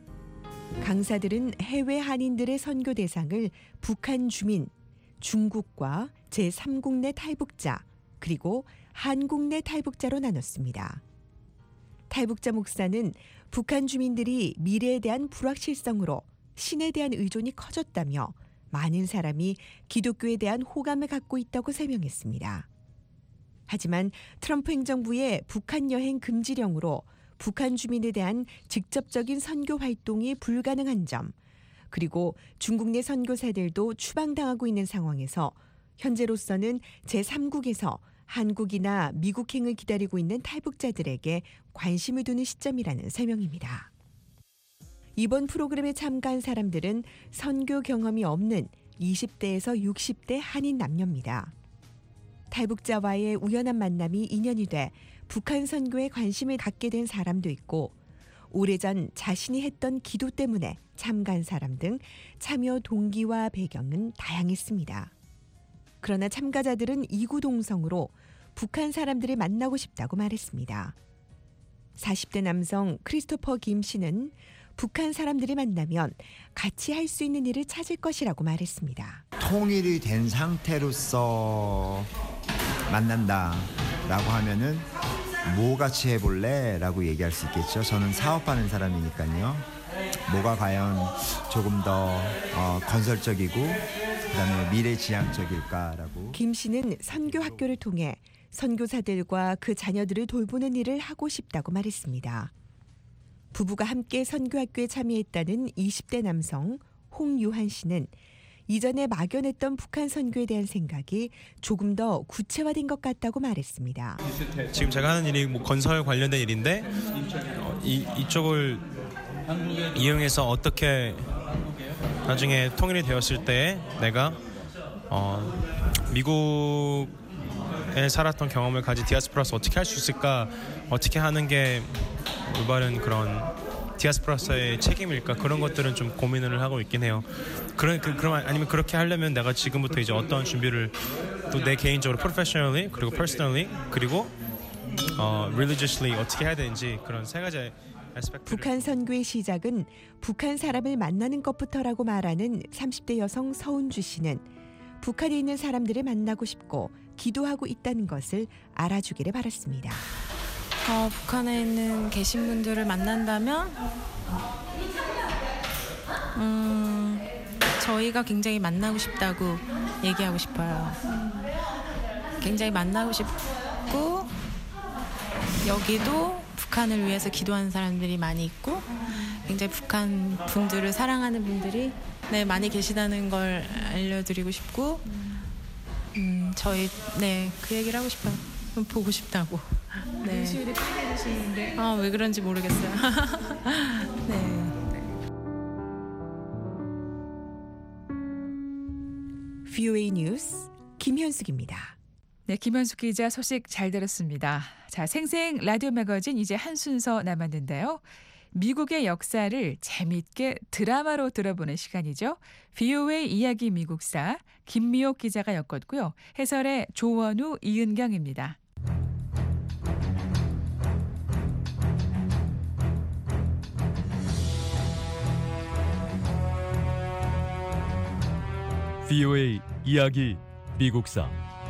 강사들은 해외 한인들의 선교 대상을 북한 주민, 중국과 제3국 내 탈북자, 그리고 한국 내 탈북자로 나눴습니다. 탈북자 목사는 북한 주민들이 미래에 대한 불확실성으로 신에 대한 의존이 커졌다며 많은 사람이 기독교에 대한 호감을 갖고 있다고 설명했습니다. 하지만 트럼프 행정부의 북한 여행 금지령으로 북한 주민에 대한 직접적인 선교 활동이 불가능한 점, 그리고 중국 내 선교사들도 추방당하고 있는 상황에서 현재로서는 제3국에서 한국이나 미국행을 기다리고 있는 탈북자들에게 관심을 두는 시점이라는 설명입니다. 이번 프로그램에 참가한 사람들은 선교 경험이 없는 20대에서 60대 한인 남녀입니다. 탈북자와의 우연한 만남이 인연이 돼 북한 선교에 관심을 갖게 된 사람도 있고 오래전 자신이 했던 기도 때문에 참가한 사람 등 참여 동기와 배경은 다양했습니다. 그러나 참가자들은 이구동성으로 북한 사람들을 만나고 싶다고 말했습니다. 40대 남성 크리스토퍼 김 씨는 북한 사람들을 만나면 같이 할 수 있는 일을 찾을 것이라고 말했습니다. 통일이 된 상태로서 만난다라고 하면은 뭐 같이 해볼래? 라고 얘기할 수 있겠죠. 저는 사업하는 사람이니까요. 뭐가 과연 조금 더 건설적이고 그다음에 미래지향적일까라고. 김 씨는 선교학교를 통해 선교사들과 그 자녀들을 돌보는 일을 하고 싶다고 말했습니다. 부부가 함께 선교학교에 참여했다는 20대 남성 홍유한 씨는 이전에 막연했던 북한 선교에 대한 생각이 조금 더 구체화된 것 같다고 말했습니다. 지금 제가 하는 일이 뭐 건설 관련된 일인데 이쪽을 이용해서 어떻게 나중에 통일이 되었을 때 내가 미국에 살았던 경험을 가진 디아스포라서 어떻게 할 수 있을까, 어떻게 하는 게 올바른 그런 디아스포라서의 책임일까, 그런 것들은 좀 고민을 하고 있긴 해요. 그럼 아니면 그렇게 하려면 내가 지금부터 이제 어떤 준비를 또 내 개인적으로 professionally 그리고 personally 그리고 religiously 어떻게 해야 되는지, 그런 세 가지 아스펙트를. 북한 선교의 시작은 북한 사람을 만나는 것부터라고 말하는 30대 여성 서운주 씨는 북한에 있는 사람들을 만나고 싶고 기도하고 있다는 것을 알아주기를 바랐습니다. 북한에 있는 계신 분들을 만난다면 저희가 굉장히 만나고 싶다고 얘기하고 싶어요. 굉장히 만나고 싶고 여기도 북한을 위해서 기도하는 사람들이 많이 있고 굉장히 북한 분들을 사랑하는 분들이 많이 계시다는 걸 알려드리고 싶고 저희 그 얘기를 하고 싶어요. 보고 싶다고. 눈시울이 빨개지시는데. 왜 그런지 모르겠어요. 네. VOA 뉴스 김현숙입니다. 네, 김현숙 기자 소식 잘 들었습니다. 자, 생생 라디오 매거진 이제 한 순서 남았는데요. 미국의 역사를 재미있게 드라마로 들어보는 시간이죠. VOA 이야기 미국사 김미옥 기자가 엮었고요. 해설의 조원우, 이은경입니다. VOA 이야기 미국사.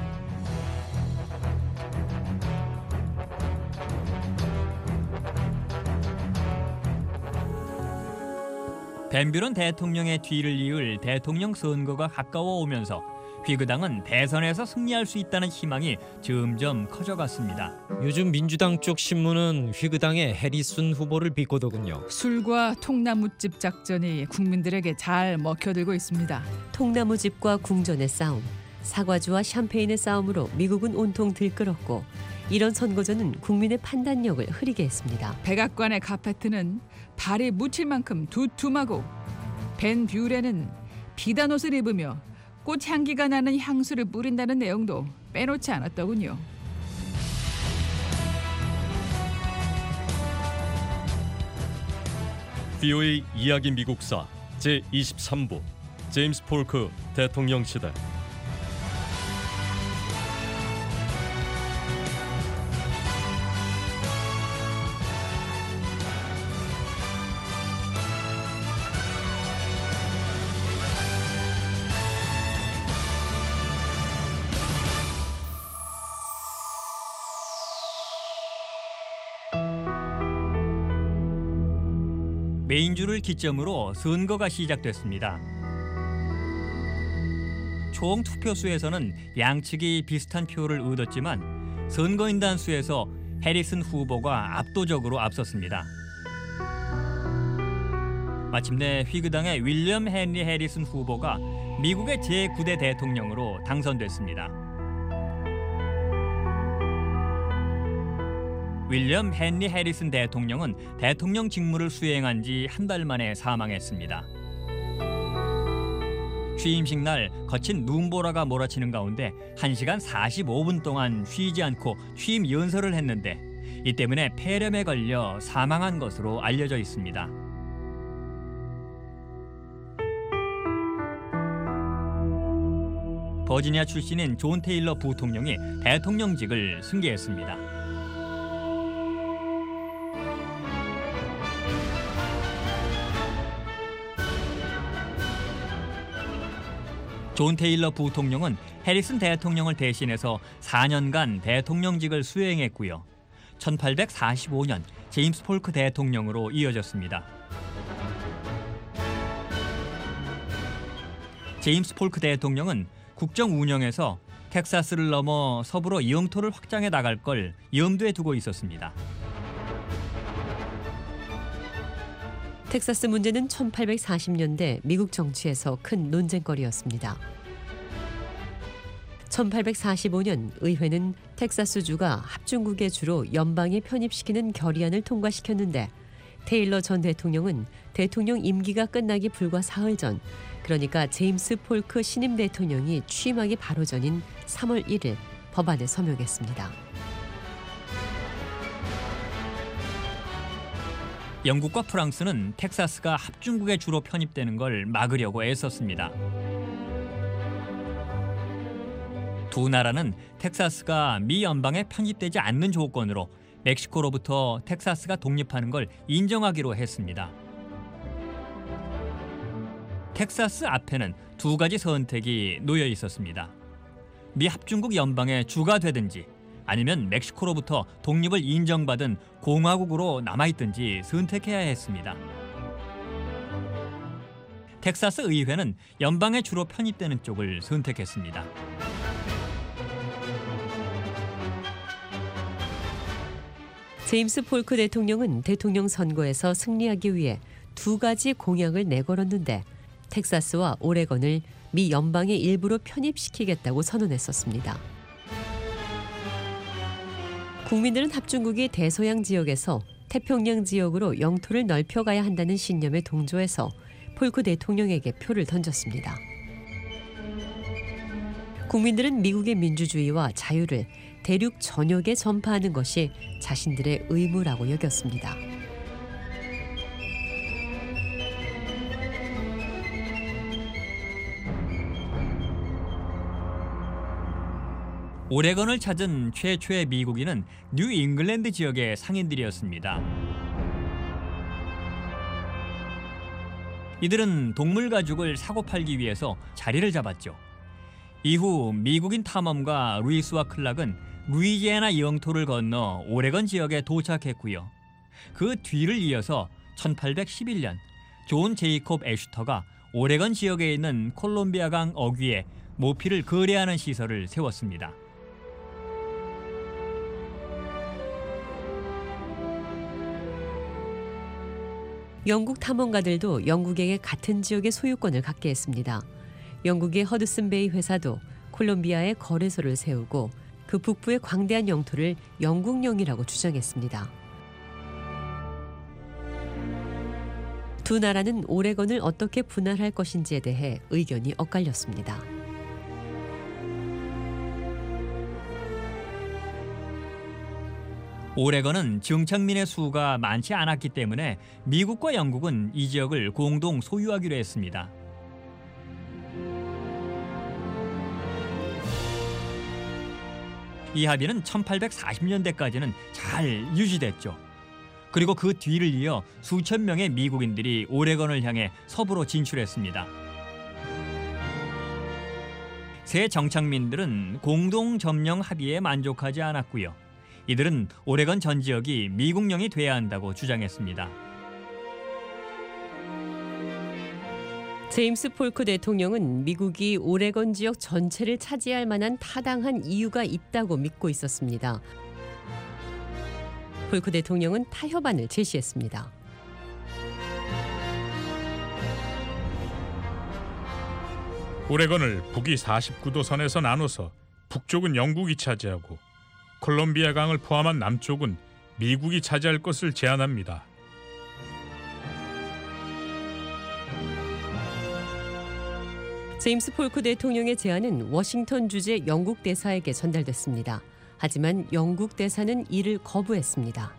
벤뷰런 대통령의 뒤를 이을 대통령 선거가 가까워 오면서 휘그당은 대선에서 승리할 수 있다는 희망이 점점 커져갔습니다. 요즘 민주당 쪽 신문은 휘그당의 해리슨 후보를 비꼬더군요. 술과 통나무집 작전이 국민들에게 잘 먹혀들고 있습니다. 통나무집과 궁전의 싸움, 사과주와 샴페인의 싸움으로 미국은 온통 들끓었고 이런 선거전은 국민의 판단력을 흐리게 했습니다. 백악관의 카페트는 발이 묻힐 만큼 두툼하고 벤 뷰레는 비단 옷을 입으며 꽃향기가 나는 향수를 뿌린다는 내용도 빼놓지 않았더군요. VOA 이야기 미국사 제23부 제임스 폴크 대통령 시대. 메인주를 기점으로 선거가 시작됐습니다. 총 투표수에서는 양측이 비슷한 표를 얻었지만 선거인단 수에서 해리슨 후보가 압도적으로 앞섰습니다. 마침내 휘그당의 윌리엄 헨리 해리슨 후보가 미국의 제9대 대통령으로 당선됐습니다. 윌리엄 헨리 해리슨 대통령은 대통령 직무를 수행한 지 한 달 만에 사망했습니다. 취임식 날 거친 눈보라가 몰아치는 가운데 1시간 45분 동안 쉬지 않고 취임 연설을 했는데 이 때문에 폐렴에 걸려 사망한 것으로 알려져 있습니다. 버지니아 출신인 존 테일러 부통령이 대통령직을 승계했습니다. 존 테일러 부통령은 해리슨 대통령을 대신해서 4년간 대통령직을 수행했고요. 1845년 제임스 폴크 대통령으로 이어졌습니다. 제임스 폴크 대통령은 국정 운영에서 텍사스를 넘어 서부로 영토를 확장해 나갈 걸 염두에 두고 있었습니다. 텍사스 문제는 1840년대 미국 정치에서 큰 논쟁거리였습니다. 1845년 의회는 텍사스주가 합중국의 주로 연방에 편입시키는 결의안을 통과시켰는데 테일러 전 대통령은 대통령 임기가 끝나기 불과 사흘 전, 그러니까 제임스 폴크 신임 대통령이 취임하기 바로 전인 3월 1일 법안에 서명했습니다. 영국과 프랑스는 텍사스가 합중국에 주로 편입되는 걸 막으려고 애썼습니다. 두 나라는 텍사스가 미 연방에 편입되지 않는 조건으로 멕시코로부터 텍사스가 독립하는 걸 인정하기로 했습니다. 텍사스 앞에는 두 가지 선택이 놓여 있었습니다. 미 합중국 연방의 주가 되든지 아니면 멕시코로부터 독립을 인정받은 공화국으로 남아있든지 선택해야 했습니다. 텍사스 의회는 연방에 주로 편입되는 쪽을 선택했습니다. 제임스 폴크 대통령은 대통령 선거에서 승리하기 위해 두 가지 공약을 내걸었는데 텍사스와 오레건을 미 연방의 일부로 편입시키겠다고 선언했었습니다. 국민들은 합중국이 대서양 지역에서 태평양 지역으로 영토를 넓혀가야 한다는 신념에 동조해서 폴크 대통령에게 표를 던졌습니다. 국민들은 미국의 민주주의와 자유를 대륙 전역에 전파하는 것이 자신들의 의무라고 여겼습니다. 오레건을 찾은 최초의 미국인은 뉴 잉글랜드 지역의 상인들이었습니다. 이들은 동물 가죽을 사고 팔기 위해서 자리를 잡았죠. 이후 미국인 탐험가 루이스와 클락은 루이지애나 영토를 건너 오레건 지역에 도착했고요. 그 뒤를 이어서 1811년 존 제이콥 애슈터가 오레건 지역에 있는 콜롬비아강 어귀에 모피를 거래하는 시설을 세웠습니다. 영국 탐험가들도 영국에게 같은 지역의 소유권을 갖게 했습니다. 영국의 허드슨베이 회사도 콜롬비아에 거래소를 세우고 그 북부의 광대한 영토를 영국령이라고 주장했습니다. 두 나라는 오레건을 어떻게 분할할 것인지에 대해 의견이 엇갈렸습니다. 오레건은 정착민의 수가 많지 않았기 때문에 미국과 영국은 이 지역을 공동 소유하기로 했습니다. 이 합의는 1840년대까지는 잘 유지됐죠. 그리고 그 뒤를 이어 수천 명의 미국인들이 오레건을 향해 서부로 진출했습니다. 새 정착민들은 공동 점령 합의에 만족하지 않았고요. 이들은 오레건 전 지역이 미국령이 돼야 한다고 주장했습니다. 제임스 폴크 대통령은 미국이 오레건 지역 전체를 차지할 만한 타당한 이유가 있다고 믿고 있었습니다. 폴크 대통령은 타협안을 제시했습니다. 오레건을 북위 49도 선에서 나눠서 북쪽은 영국이 차지하고 콜롬비아 강을 포함한 남쪽은 미국이 차지할 것을 제안합니다. 제임스 폴크 대통령의 제안은 워싱턴 주재 영국 대사에게 전달됐습니다. 하지만 영국 대사는 이를 거부했습니다.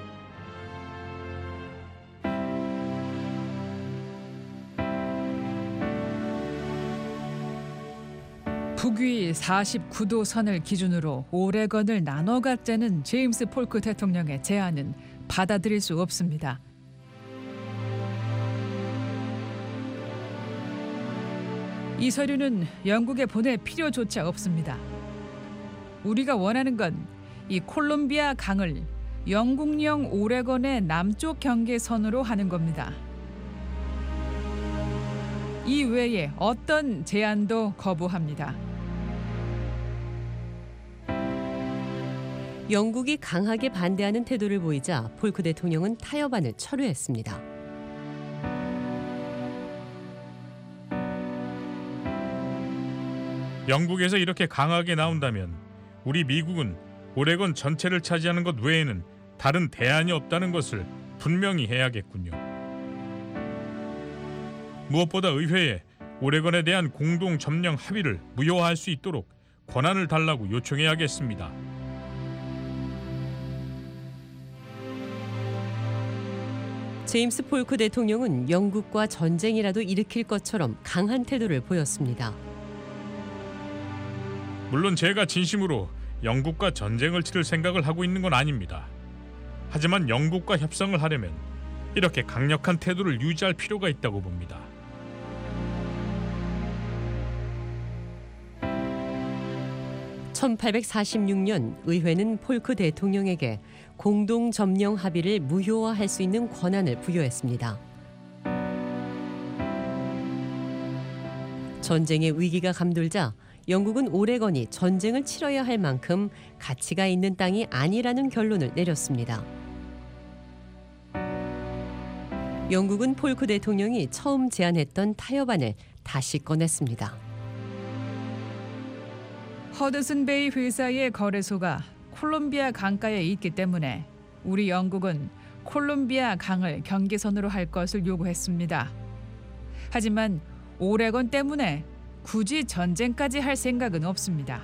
북위 49도 선을 기준으로 오레건을 나눠 갖자는 제임스 폴크 대통령의 제안은 받아들일 수 없습니다. 이 서류는 영국에 보낼 필요조차 없습니다. 우리가 원하는 건 이 콜롬비아 강을 영국령 오레건의 남쪽 경계선으로 하는 겁니다. 이 외에 어떤 제안도 거부합니다. 영국이 강하게 반대하는 태도를 보이자 폴크 대통령은 타협안을 철회했습니다. 영국에서 이렇게 강하게 나온다면 우리 미국은 오레건 전체를 차지하는 것 외에는 다른 대안이 없다는 것을 분명히 해야겠군요. 무엇보다 의회에 오레건에 대한 공동 점령 합의를 무효화할 수 있도록 권한을 달라고 요청해야겠습니다. 제임스 폴크 대통령은 영국과 전쟁이라도 일으킬 것처럼 강한 태도를 보였습니다. 물론 제가 진심으로 영국과 전쟁을 치를 생각을 하고 있는 건 아닙니다. 하지만 영국과 협상을 하려면 이렇게 강력한 태도를 유지할 필요가 있다고 봅니다. (1846년) 의회는 폴크 대통령에게 공동 점령 합의를 무효화할 수 있는 권한을 부여했습니다. 전쟁의 위기가 감돌자 영국은 오레건이 전쟁을 치러야 할 만큼 가치가 있는 땅이 아니라는 결론을 내렸습니다. 영국은 폴크 대통령이 처음 제안했던 타협안을 다시 꺼냈습니다. 허드슨 베이 회사의 거래소가 콜롬비아 강가에 있기 때문에 우리 영국은 콜롬비아 강을 경계선으로 할 것을 요구했습니다. 하지만 오레건 때문에 굳이 전쟁까지 할 생각은 없습니다.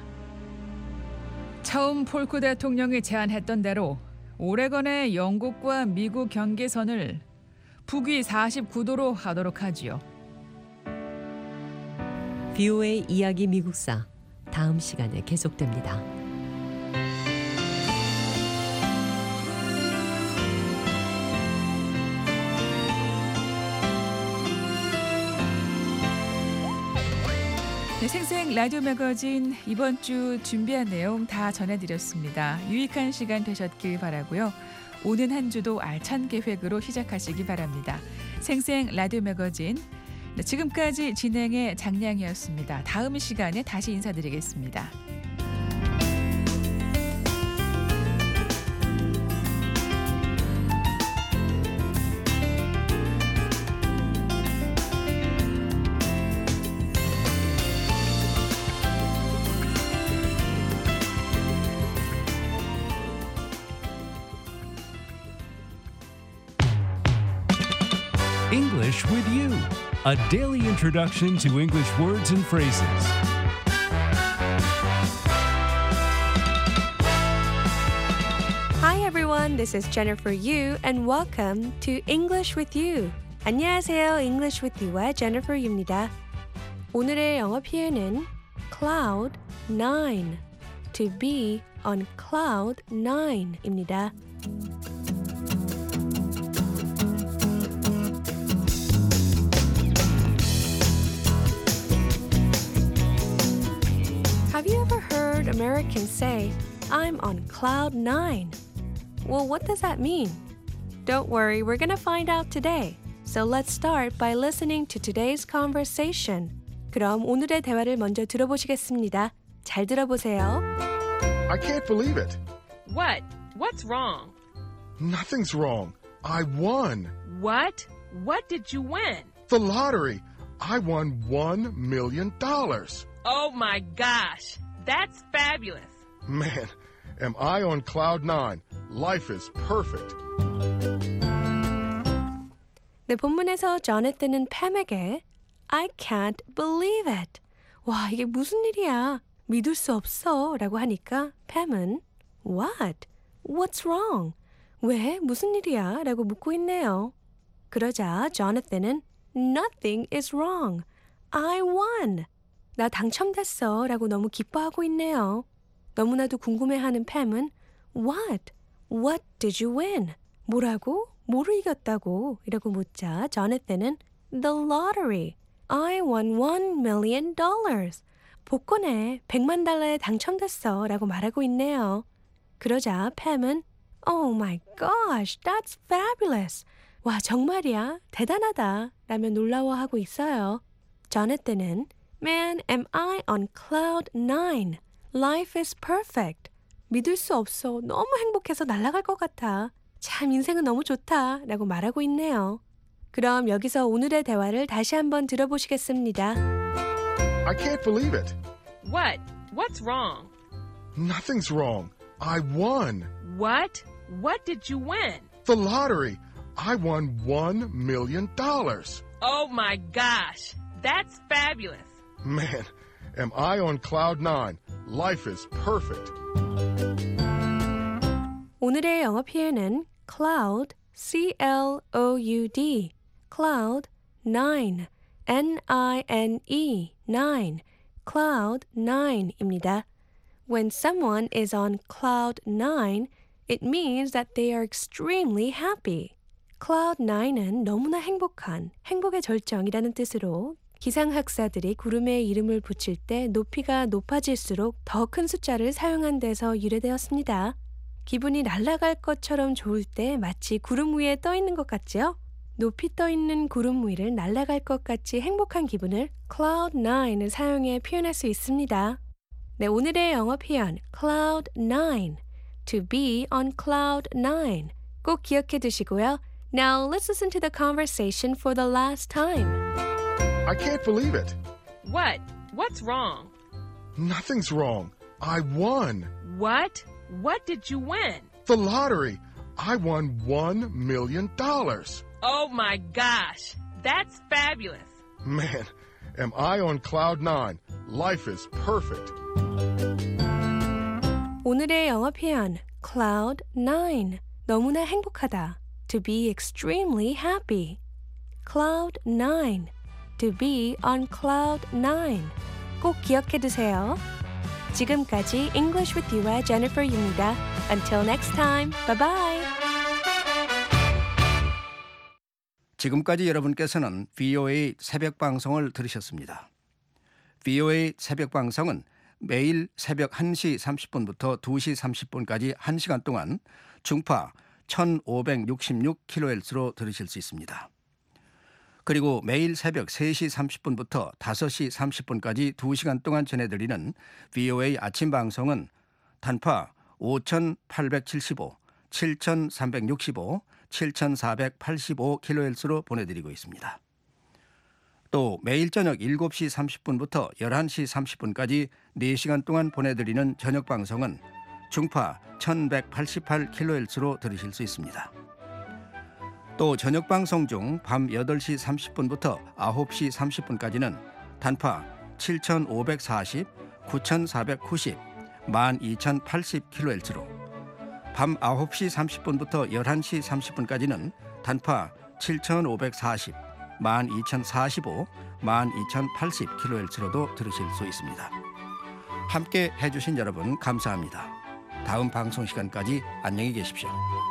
처음 폴크 대통령이 제안했던 대로 오레건의 영국과 미국 경계선을 북위 49도로 하도록 하지요. VOA 이야기 미국사 다음 시간에 계속됩니다. 네, 생생 라디오 매거진 이번 주 준비한 내용 다 전해드렸습니다. 유익한 시간 되셨길 바라고요. 오는 한 주도 알찬 계획으로 시작하시기 바랍니다. 생생 라디오 매거진 네, 지금까지 진행의 장량이었습니다. 다음 시간에 다시 인사드리겠습니다. English with you, a daily introduction to English words and phrases. Hi everyone, this is Jennifer Yu and welcome to English with You. 안녕하세요, English with You의 Jennifer Yu입니다. 오늘의 영어 표현은 cloud 9, to be on cloud 9입니다. Have you ever heard Americans say, I'm on cloud 9? Well, what does that mean? Don't worry, we're going to find out today. So let's start by listening to today's conversation. 그럼 오늘의 대화를 먼저 들어보시겠습니다. 잘 들어보세요. I can't believe it. What? What's wrong? Nothing's wrong. I won. What? What did you win? The lottery. I won $1 million. Oh my gosh, that's fabulous. Man, am I on cloud 9. Life is perfect. 네, 본문에서 조나단은 팸에게 I can't believe it. 와, 이게 무슨 일이야? 믿을 수 없어 라고 하니까 팸은 What? What's wrong? 왜? 무슨 일이야? 라고 묻고 있네요. 그러자 조나단은 Nothing is wrong. I won. 나 당첨됐어 라고 너무 기뻐하고 있네요. 너무나도 궁금해하는 팸은 What? What did you win? 뭐라고? 뭐를 이겼다고? 이라고 묻자 조나단은 The lottery. I won $1 million. 복권에 $100만 당첨됐어 라고 말하고 있네요. 그러자 팸은 Oh my gosh, that's fabulous. 와, 정말이야? 대단하다 라며 놀라워하고 있어요. 조나단은 Man, am I on cloud 9? Life is perfect. 믿을 수 없어. 너무 행복해서 날아갈 것 같아. 참 인생은 너무 좋다 라고 말하고 있네요. 그럼 여기서 오늘의 대화를 다시 한번 들어보시겠습니다. I can't believe it. What? What's wrong? Nothing's wrong. I won. What? What did you win? The lottery. I won $1 million. Oh my gosh, that's fabulous. Man, am I on cloud nine. Life is perfect. 오늘의 영어 표현은 cloud, C-L-O-U-D, cloud, nine, N-I-N-E, nine, cloud nine입니다. When someone is on cloud nine, it means that they are extremely happy. cloud nine은 너무나 행복한, 행복의 절정이라는 뜻으로 기상학사들이 구름에 이름을 붙일 때 높이가 높아질수록 더 큰 숫자를 사용한 데서 유래되었습니다. 기분이 날아갈 것처럼 좋을 때 마치 구름 위에 떠 있는 것 같죠? 높이 떠 있는 구름 위를 날아갈 것 같이 행복한 기분을 cloud nine을 사용해 표현할 수 있습니다. 네, 오늘의 영어 표현 cloud nine, to be on cloud nine 꼭 기억해 두시고요. Now let's listen to the conversation for the last time. I can't believe it. What? What's wrong? Nothing's wrong. I won. What? What did you win? The lottery. I won $1 million. Oh my gosh, that's fabulous. Man, am I on cloud nine. Life is perfect. 오늘의 영어 표현 cloud nine, 너무나 행복하다. To be extremely happy. cloud nine, to be on cloud nine. 꼭 기억해 두세요. 지금까지 English with You의 Jennifer Yu입니다. Until next time, bye bye. 지금까지 여러분께서는 VOA 새벽 방송을 들으셨습니다. VOA 새벽 방송은 매일 새벽 1시 30분부터 2시 30분까지 1시간 동안 중파 1566kHz로 들으실 수 있습니다. 그리고 매일 새벽 3시 30분부터 5시 30분까지 2시간 동안 전해드리는 VOA 아침 방송은 단파 5875, 7365, 7485kHz로 보내드리고 있습니다. 또 매일 저녁 7시 30분부터 11시 30분까지 4시간 동안 보내드리는 저녁 방송은 중파 1188kHz로 들으실 수 있습니다. 또 저녁 방송 중 밤 8시 30분부터 9시 30분까지는 단파 7540, 9490, 12080kHz로 밤 9시 30분부터 11시 30분까지는 단파 7540, 12045, 12080kHz로도 들으실 수 있습니다. 함께 해주신 여러분 감사합니다. 다음 방송 시간까지 안녕히 계십시오.